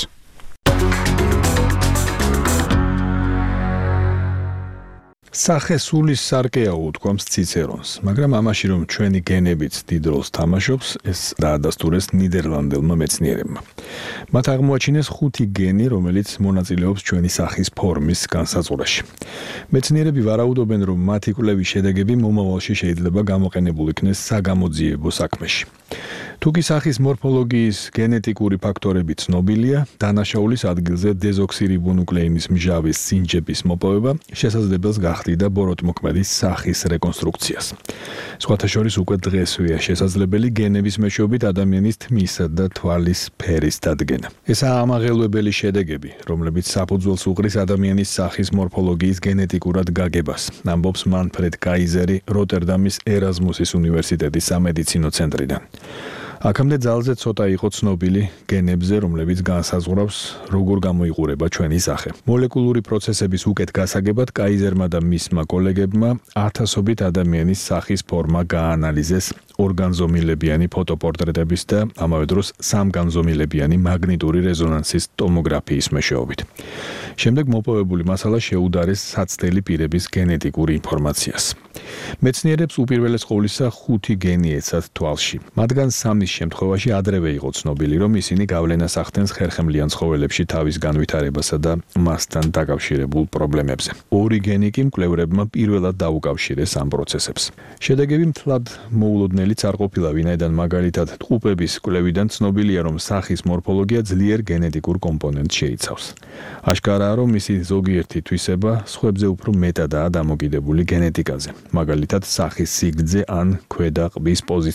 სახე სულის სარკეა უთქვამს ციცერონს, მაგრამ ამაში რომ ჩვენი გენებიც დიდ როლს თამაშობს, ეს დაადასტურეს ნიდერლანდელმა მეცნიერებმა. მათ აღმოაჩინეს ხუთი გენი, რომელიც მონაწილეობს ჩვენი სახის ფორმის განსაზღვრაში. მეცნიერები ვარაუდობენ, რომ მათი კვლევის შედეგები მომავალში შეიძლება გამოყენებულ იქნეს საგამოძიებო საქმეში. თუკი სახის მორფოლოგიის გენეტიკური ფაქტორები ცნობილია, დანაშაულის ადგილზე დეზოქსირიბონუკლეინის მჟავის სინჯების მოპოვება შესაძლებელს გახდიდა ბოროტმოქმედის სახის რეკონსტრუქციას. სხვათა შორის უკვე დღესვეა შესაძლებელი გენების მეშვეობით ადამიანის თმისა და თვალის ფერის დადგენა. ესაა ამაღელვებელი შედეგები, რომლებიც საფუძველს უყრის ადამიანის სახის მორფოლოგიის გენეტიკურად გაგებას, ამბობს მანფრედ კაიზერი როტერდამის ერაზმუსის უნივერსიტეტის სამედიცინო ცენტრიდან. აქამდე ძალზე ცოტა იყო ცნობილი გენებზე, რომლებიც განსაზღვრავს, როგორ გამოიყურება ჩვენი სახე. მოლეკულური პროცესების უკეთ გასაგებად კაიზერმა და მისმა კოლეგებმა ათასობით ადამიანის სახის ფორმა გაანალიზეს ორგანზომილებიანი ფოტოპორტრეტების და ამავე დროს სამგანზომილებიანი მაგნიტური რეზონანსის ტომოგრაფიის მეშვეობით. შემდეგ მოპოვებული მასალა შეუდარეს საცდელი პირების გენეტიკურ ინფორმაციას. მეცნიერებს უპირველეს ყოვლისა ხუთი გენი ეცათ თვალში. მათგან სამის შემთხვევაში ადრევე იყო ცნობილი, რომ ისინი გავლენას ახდენს ხერხემლიან ცხოველებში თავის განვითარებასა და მასთან დაკავშირებულ პრობლემებზე. ორი გენი კი მკვლევრებმა პირველად დაუკავშირეს ამ პროცესებს. შედეგები მთლად მოულოდნელიც არ ყოფილა, ვინაიდან მაგალითად ტყუპების კვლევიდან ცნობილია, რომ სახის მორფოლოგია ძლიერ გენეტიკურ კომპონენტს შეიცავს. აშკარაა, რომ მისი ზოგიერთი თვისება სხვებზე უფრო მეტადაა დამოკიდებული გენეტიკაზე, მაგალითად სახის სიგრძე ან ქვედა ყბის პოზიცია.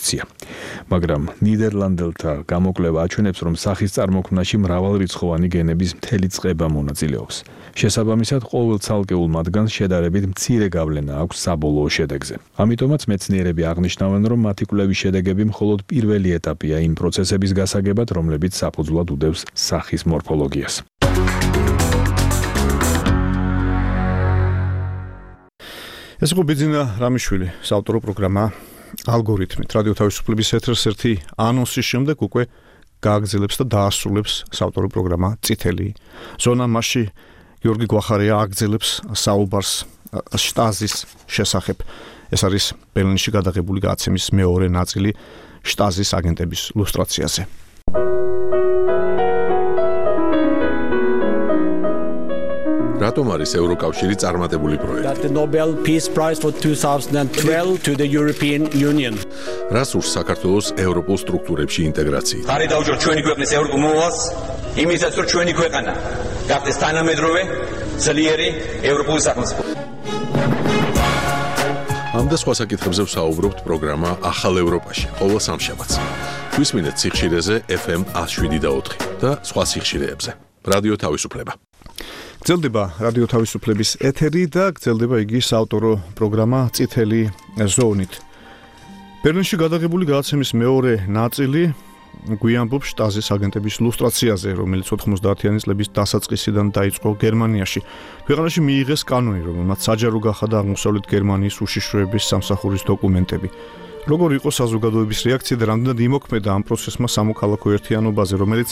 მაგრამ ნიდერლანდელთა გამოკვლევა აჩვენებს, რომ სახის წარმოქმნაში მრავალრიცხოვანი გენების მთელი წყება მონაწილეობს. შესაბამისად, ყოველ ცალკეულ მათგანს შედარებით მცირე გავლენა აქვს საბოლოო შედეგზე. ამიტომაც მეცნიერები აღნიშნავენ, რომ მათი კვლევის შედეგები მხოლოდ პირველი ეტაპია იმ პროცესების გასაგებად, რომლებიც საფუძვლად უდევს სახის მორფოლოგიას. ეს იყო ბიძინა რამიშვილი, საავტორო პროგრამა ალგორითმით. რადიო თავისუფლების ეთერს ერთი ანონსის შემდეგ უკვე გააგრძელებს და დაასრულებს საავტორო პროგრამა წითელი ზონა. მასში გიორგი გვახარია აგრძელებს საუბარს შტაზის შესახებ. ეს არის ბერლინში გადაღებული გადაცემის მეორე ნაწილი შტაზის აგენტების ლუსტრაციაზე. რატომ არის ევროკავშირი წარმატებული პროექტი? That the Nobel Peace Prize for twenty twelve to the European Union. რას ურს საქართველოს ევროპულ სტრუქტურებში ინტეგრაციით? ხარი დავუჯეროთ ჩვენი ქვეყნის ევროპულ მოვალს, იმისაც რომ ჩვენი ქვეყანა გახდეს თანამედროვე, ძლიერი ევროპული სახელმწიფო. ამ და სხვა საკითხებზე ვსაუბრობთ პროგრამა ახალ ევროპაში, ყოველ სამშაბათს. გვისმინეთ სიხშირეზე ეფ ემ one oh seven და ოთხი და სხვა სიხშირეებზე. რადიო თავისუფლება. გრძელდება რადიო თავისუფლების ეთერი და გრძელდება იგი საავტორო პროგრამა წითელი ზონით. ბერლინში გადაღებული გადაცემის მეორე ნაწილი გვიანბობს შტაზის აგენტების ლუსტრაციაზე, რომელიც ოთხმოცდაათიანი წლების დასაწყისიდან დაიწყო გერმანიაში. ქვეყანაში მიიღეს კანონი, რომელმაც საჯარო გახადა აღმოსავლეთ გერმანიის უშიშროების სამსახურის დოკუმენტები. როგორ იყო საზოგადოების რეაქცია და რამდენად იმოქმედა ამ პროცესმა სამოქალაქო ერთიანობაზე, რომელიც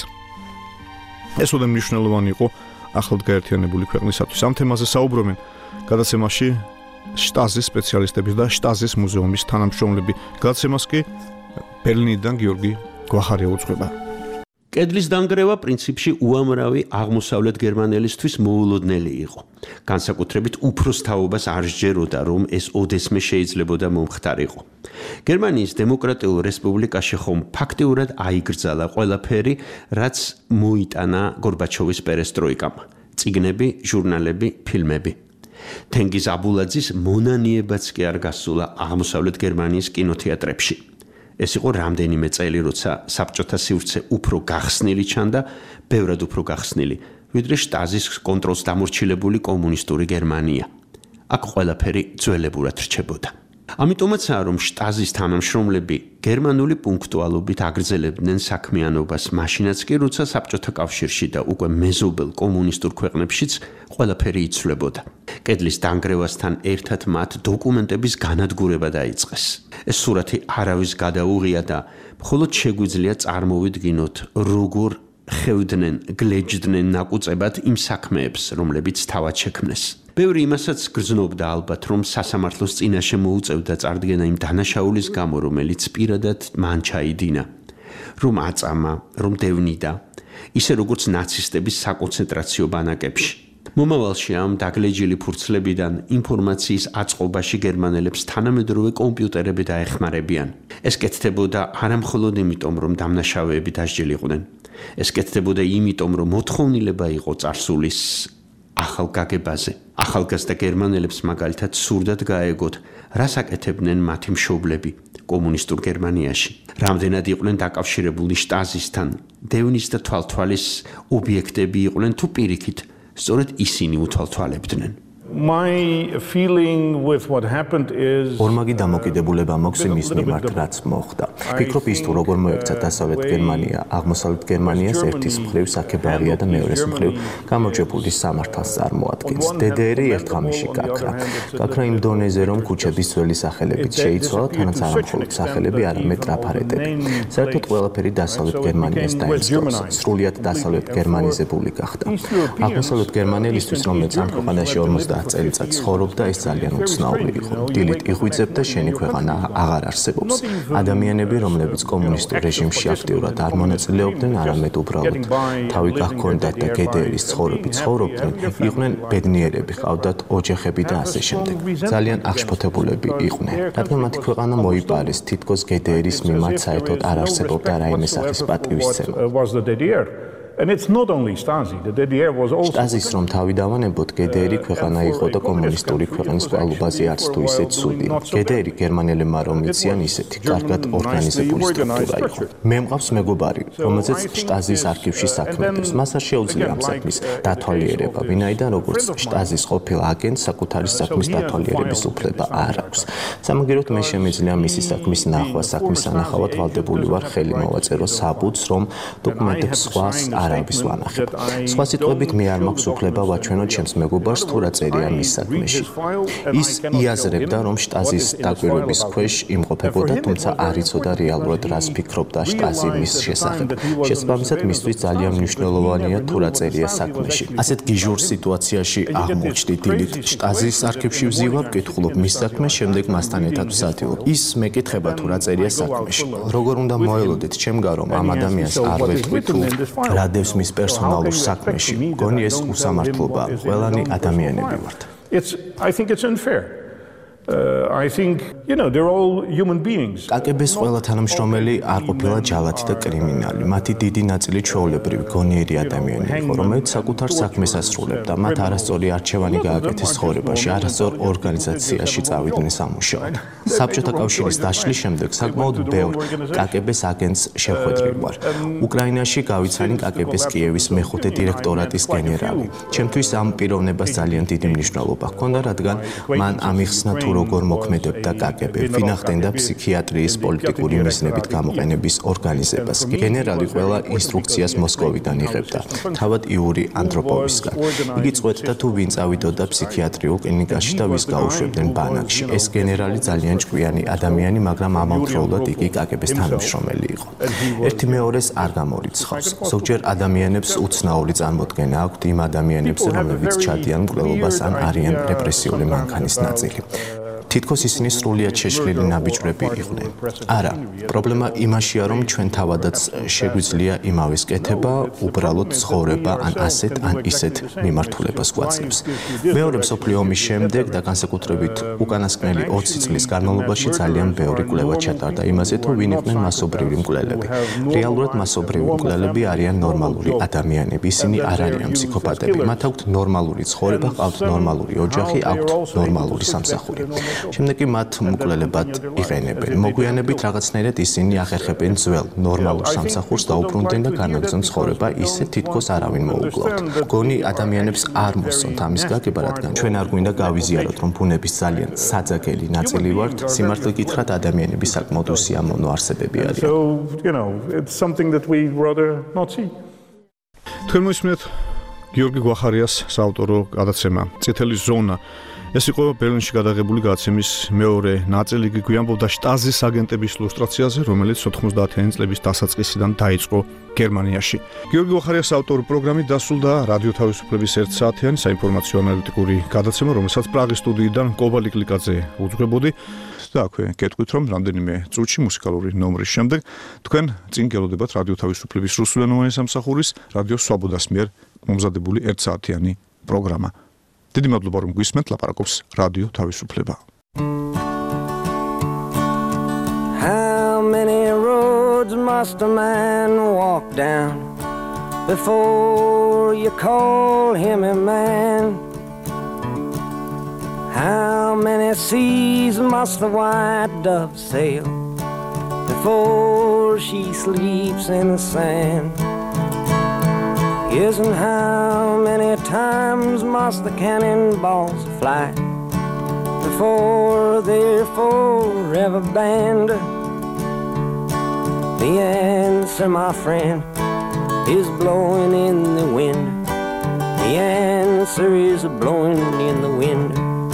ესოდე მნიშვნელოვანი იყო ახლად გაერთიანებული ქვეყნისათვის. ამ თემაზე საუბრობენ გადაცემაში შტაზის სპეციალისტები და შტაზის მუზეუმის თანამშრომლები. გადაცემას კი ბერლინიდან გიორგი გვახარია უძღვება. კედლის დანგრევა პრინციპში უამრავი აღმოსავლეთ გერმანელისთვის მოულოდნელი იყო. განსაკუთრებით უფროს თაობას არ სჯეროდა, რომ ეს ოდესმე შეიძლებოდა მომხდარიყო. გერმანიის დემოკრატიულ რესპუბლიკაში ხომ ფაქტიურად აიგრძალა ყველაფერი, რაც მოიტანა გორბაჩოვის პერესტროიკამ. წიგნები, ჟურნალები, ფილმები. თენგიზ აბულაძის მონანიებაც კი არ გასულა აღმოსავლეთ გერმანიის კინოთეატრებში. ეს იყო რამდენიმე წელი, როცა საბჭოთა სივრცე უფრო გახსნილი ჩანდა, ბევრად უფრო გახსნილი, ვიდრე შტაზის კონტროლს დამორჩილებული კომუნისტური გერმანია. აქ ყველაფერი ძველებურად რჩებოდა. ამიტომაცაა, რომ შტაზის თანამშრომლები გერმანული პუნქტუალობით აგრძელებდნენ საქმიანობას, მაშინაც კი, როცა საბჭოთა კავშირში და უკვე მეზობელ კომუნისტურ ქვეყნებშიც ყველაფერი იცვლებოდა. კედლის დანგრევასთან ერთად მათ დოკუმენტების განადგურება დაიწყეს. ეს სურათი არავის გადაუღია და მხოლოდ შეგვიძლია წარმოვიდგინოთ, როგორ ხევდნენ, გლეჯდნენ ნაკუწებად იმ საქმეებს, რომლებიც თავად შექმნეს. ბევრი იმასაც გრძნობდა ალბათ, რომ სასამართლოს წინაშე მოუწევდა წარდგენა იმ დანაშაულის გამო, რომელიც პირადად მან ჩაიდინა, რომ აწამა, რომ დევნიდა, ისე როგორც ნაცისტების საკონცენტრაციო ბანაკებში. მომავალში ამ დაგლეჯილი ფურცლებიდან ინფორმაციის აწყობაში გერმანელებს თანამედროვე კომპიუტერები დაეხმარებიან. ეს კეთდებოდა არა მხოლოდ იმიტომ, რომ დამნაშავეები დასჯელიყვნენ. ეს კეთდებოდა იმიტომ, რომ მოთხოვნილება იყო წარსულის ახალ გაგებაზე. ახალგაზრდა გერმანელებს მაგალითად სურდათ გაეგოთ, რას აკეთებდნენ მათი მშობლები კომუნისტურ გერმანიაში. რამდენად იყვნენ დაკავშირებული შტაზისთან, დევნის და თვალთვალის ობიექტები იყვნენ თუ პირიქით, სწორედ ისინი უთვალთვალებდნენ. My feeling with what happened is ორმაგი დამოკიდებულება მაქვს იმის მიმართ, რაც მოხდა. ფიქრობ ის თუ როგორ მოექცა დასავლეთ გერმანია აღმოსავლეთ გერმანიას ერთის მხრივ საქებარია და მეორეს მხრივ გამარჯვებული სამართალს წარმოადგენს. დე დე ერი ერთ ღამეში გაქრა. გაქრა იმ დონეზე, რომ ქუჩების ძველი სახელებით შეიცვალა, თანაც არა მხოლოდ სახელები, არამედ ტრაფარეტები. საერთოდ ყველაფერი დასავლეთ გერმანიას დაიწყოს. სრულიად დასავლეთ გერმანიზებული გახდა. აღმოსავლეთ გერმანელისთვის, რომელიც ამ ქვეყანაში ორმოცდაათ წელიწად ცხოვრობდა, ეს ძალიან უცნაური იყო. დილით იღვიძებდა, შენი ქვეყანა აღარ არსებობს. ადამიანები, რომლებიც კომუნისტურ რეჟიმში აქტიურად არ მონაწილეობდნენ, არამედ უბრალოდ თავი გაჰქონდათ და გე დე ერის ცხოვრობით ცხოვრობდნენ, იყვნენ ბედნიერები, ჰყავდათ ოჯახები და ასე შემდეგ. ძალიან აღშფოთებულები იყვნენ, რადგან მათი ქვეყანა მოიპარეს, თითქოს გე დე ერის მიმართ საერთოდ არ არსებობდა რაიმე სახის პატივისცემა. And it's not only Stasi, the D D R was also Stasi-ს რომ თავი დავანებოთ, გედერი ქვეყანა იყო და კომუნისტური ქვეყნის კვალობაზე არც თუ ისე ცუდი. გედერი გერმანელებმა რომ იციან ისეთი კარგად ორგანიზებული სტრუქტურა იყო. მე მყავს მეგობარი, რომელზეც Stasi-ს არქივში საქმეებს. მას არ შეუძლია ამ საქმის დათვალიერება, ვინაიდან როგორც Stasi-ს ყოფილ აგენტს საკუთარი საქმის დათვალიერების უფლება არ აქვს. სამაგიეროდ მე შემეძლია მისი საქმის ნახვა, საქმის ანახავად ვალდებული ვარ ხელი მოვაწერო საბუთს, რომ დოკუმენტებს სხვას არავის ვანახებ. სხვა სიტყვებით მე არ მაქვს უფლება ვაჩვენო ჩემს მეგობარს თუ რა წერია მის საქმეში. ის იაზრებდა, რომ Stasi-ს დაკვირვების ქვეშ იმყოფებოდა, თუმცა არ იცოდა რეალურად რას ფიქრობდა Stasi მის შესახებ. შესაბამისად, მისთვის ძალიან მნიშვნელოვანია თუ რა წერია საქმეში. ასეთ გიჟურ სიტუაციაში აღმოჩნდი დილით Stasi-ს არქივში ვზივარ, ვკითხულობ მის საქმეს, შემდეგ მასთან ერთად ვსათილობ. ის მეკითხება თუ რა წერია საქმეში. როგორ უნდა მოელოდეთ ჩემგან, რომ ამ ადამიანს არ ვეთქვი თუ რა დევს მის პერსონალურ საქმეში. მგონი ეს უსამართლობა, ყველანი ადამიანები ვართ. It's I think it's unfair. Uh, I think, you know, they're all human beings. კაგებეს ყველა თანამშრომელი არ ყოფილა ჯალათი და კრიმინალი. მათი დიდი ნაწილი ჩვეულებრივი გონიერი ადამიანები იყო, რომელიც საკუთარ საქმეს ასრულებდა. მათ არასწორი არჩევანი გააკეთეს ცხოვრებაში, არასწორ ორგანიზაციაში წავიდნენ სამუშაოდ. საბჭოთა კავშირის დაშლის შემდეგ საკმაოდ ბევრ კაგების აგენტს შეხვედრილ ვარ. უკრაინაში გავიცანი კაგების კიევის მეხუთე დირექტორატის გენერალი. ჩემთვის ამ პიროვნებას ძალიან დიდი მნიშვნელობა ჰქონდა, რადგან მან ამიხსნა თუ როგორ მოქმედებდა კაგები, ვინახდენდა ფსიქიატრიის პოლიტიკური მიზნებით გამოყენების ორგანიზებას. გენერალი ყველა ინსტრუქციას მოსკოვიდან იღებდა, თავად იური ანდროპოვისგან. იგი წყვეტდა თუ ვინ წავიდოდა ფსიქიატრიულ კლინიკაში და ვის გაუშვებდნენ ბანაკში. ეს გენერალი ძალიან ჭკვიანი ადამიანი, მაგრამ ამავდროულად იგი კაგების თანამშრომელი იყო. ერთი მეორეს არ გამორიცხავს. ზოგჯერ ადამიანებს უცნაური წარმოდგენა აქვთ იმ ადამიანებზე, რომლებიც ჩადიან მკვლელობას ან არიან რეპრესიული მანქანის ნაწილი. თითქოს ისინი სრულიად შეშლილი ნაბიჯვრები იყვნენ. არა, პრობლემა იმაშია, რომ ჩვენ თავადაც შეგვიძლია იმავეს კეთება, უბრალოდ ცხოვრება ან ასეთ ან ისეთ მიმართულებას გვაძლევს. მეორე მსოფლიო ომის შემდეგ და განსაკუთრებით უკანასკნელი ოცი წლის განმავლობაში ძალიან ბევრი კვლევა ჩატარდა იმაზე, თუ ვინ იყვნენ მასობრივი მკვლელები. რეალურად მასობრივი მკვლელები არიან ნორმალური ადამიანები, ისინი არ არიან ფსიქოპატები. მათ აქვთ ნორმალური ცხოვრება, ყავთ ნორმალური ოჯახი, აქვთ ნორმალური სამსახური. შემდეგ კი მათ მკვლელებად იყენებენ. მოგვიანებით რაღაცნაირად ისინი ახერხებენ ძველ ნორმალურ სამსახურს და უბრუნდნენ და განაგრძონ ცხოვრება ისე თითქოს არავინ მოუკლავთ. მგონი ადამიანებს არ მოსწონთ ამის გაგება, რადგან ჩვენ არ გვინდა გავიზიაროთ, რომ ბუნების ძალიან საძაგელი ნაწილი ვართ, სიმართლე გითხრათ ადამიანები საკმაოდ უსიამოვნო არსებები არიან. So, you know, it's something that we rather not see. თქვენ მოისმენთ გიორგი გვახარიას საავტორო გადაცემა წითელი ზონა. ეს იყო ბერლინში გადაღებული გადაცემის მეორე ნაწილი, იგი გვიამბობდა Stasi-ს აგენტების ილუსტრაციაზე, რომელიც ოთხმოცდაათიანი წლების დასაწყისიდან დაიწყო გერმანიაში. გიორგი გვახარიას ავტორი პროგრამით დასრულდა რადიო თავისუფლების ერთ საათიანი საინფორმაციო ანალიტიკური გადაცემა, რომელსაც პრაღის სტუდიიდან კობალი კლიკაძე უძღვებოდი. და აქვე გეტყვით, რომ რამდენიმე წუთში მუსიკალური ნომრის შემდეგ თქვენ წინ გელოდებათ რადიო თავისუფლების რუსულენოვანი სამსახურის რადიო სვაბოდას მიერ მომზადებული ერთ საათიანი პროგრამა. დიდი მადლობა, რომ გვისმენთ, ლაპარაკობს რადიო თავისუფლება. How many roads must a man walk down before you call him a man? How many seas must the white dove sail before she sleeps in the sand? Yes, and how many times must the cannonballs fly before they're forever banned? The answer, my friend, is blowing in the wind. The answer is blowing in the wind.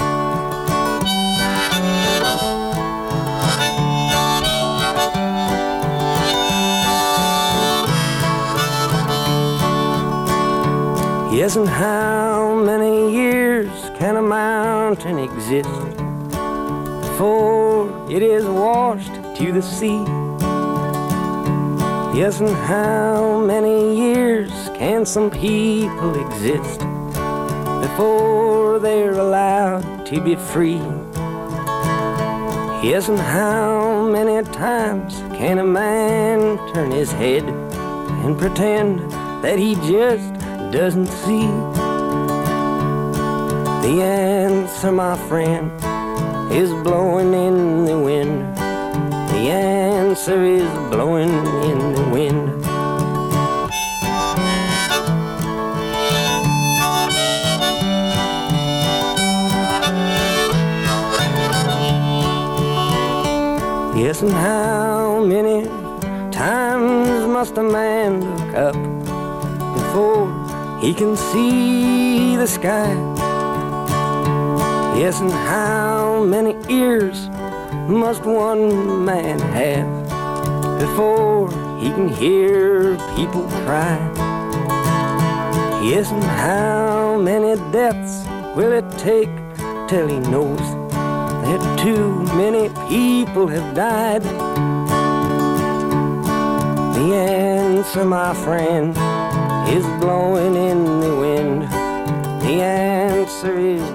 Yes, and how many years can a mountain exist before it is washed to the sea? Yes, and how many years can some people exist before they're allowed to be free? Yes, and how many times can a man turn his head and pretend that he just doesn't see. The answer, my friend, is blowing in the wind. The answer is blowing in the wind. Yes, and how many times must a man look up before he can see the sky? Yes, and how many ears must one man have before he can hear people cry? Yes, and how many deaths will it take till he knows that too many people have died? The answer, my friend, is blowing in the wind. The answer is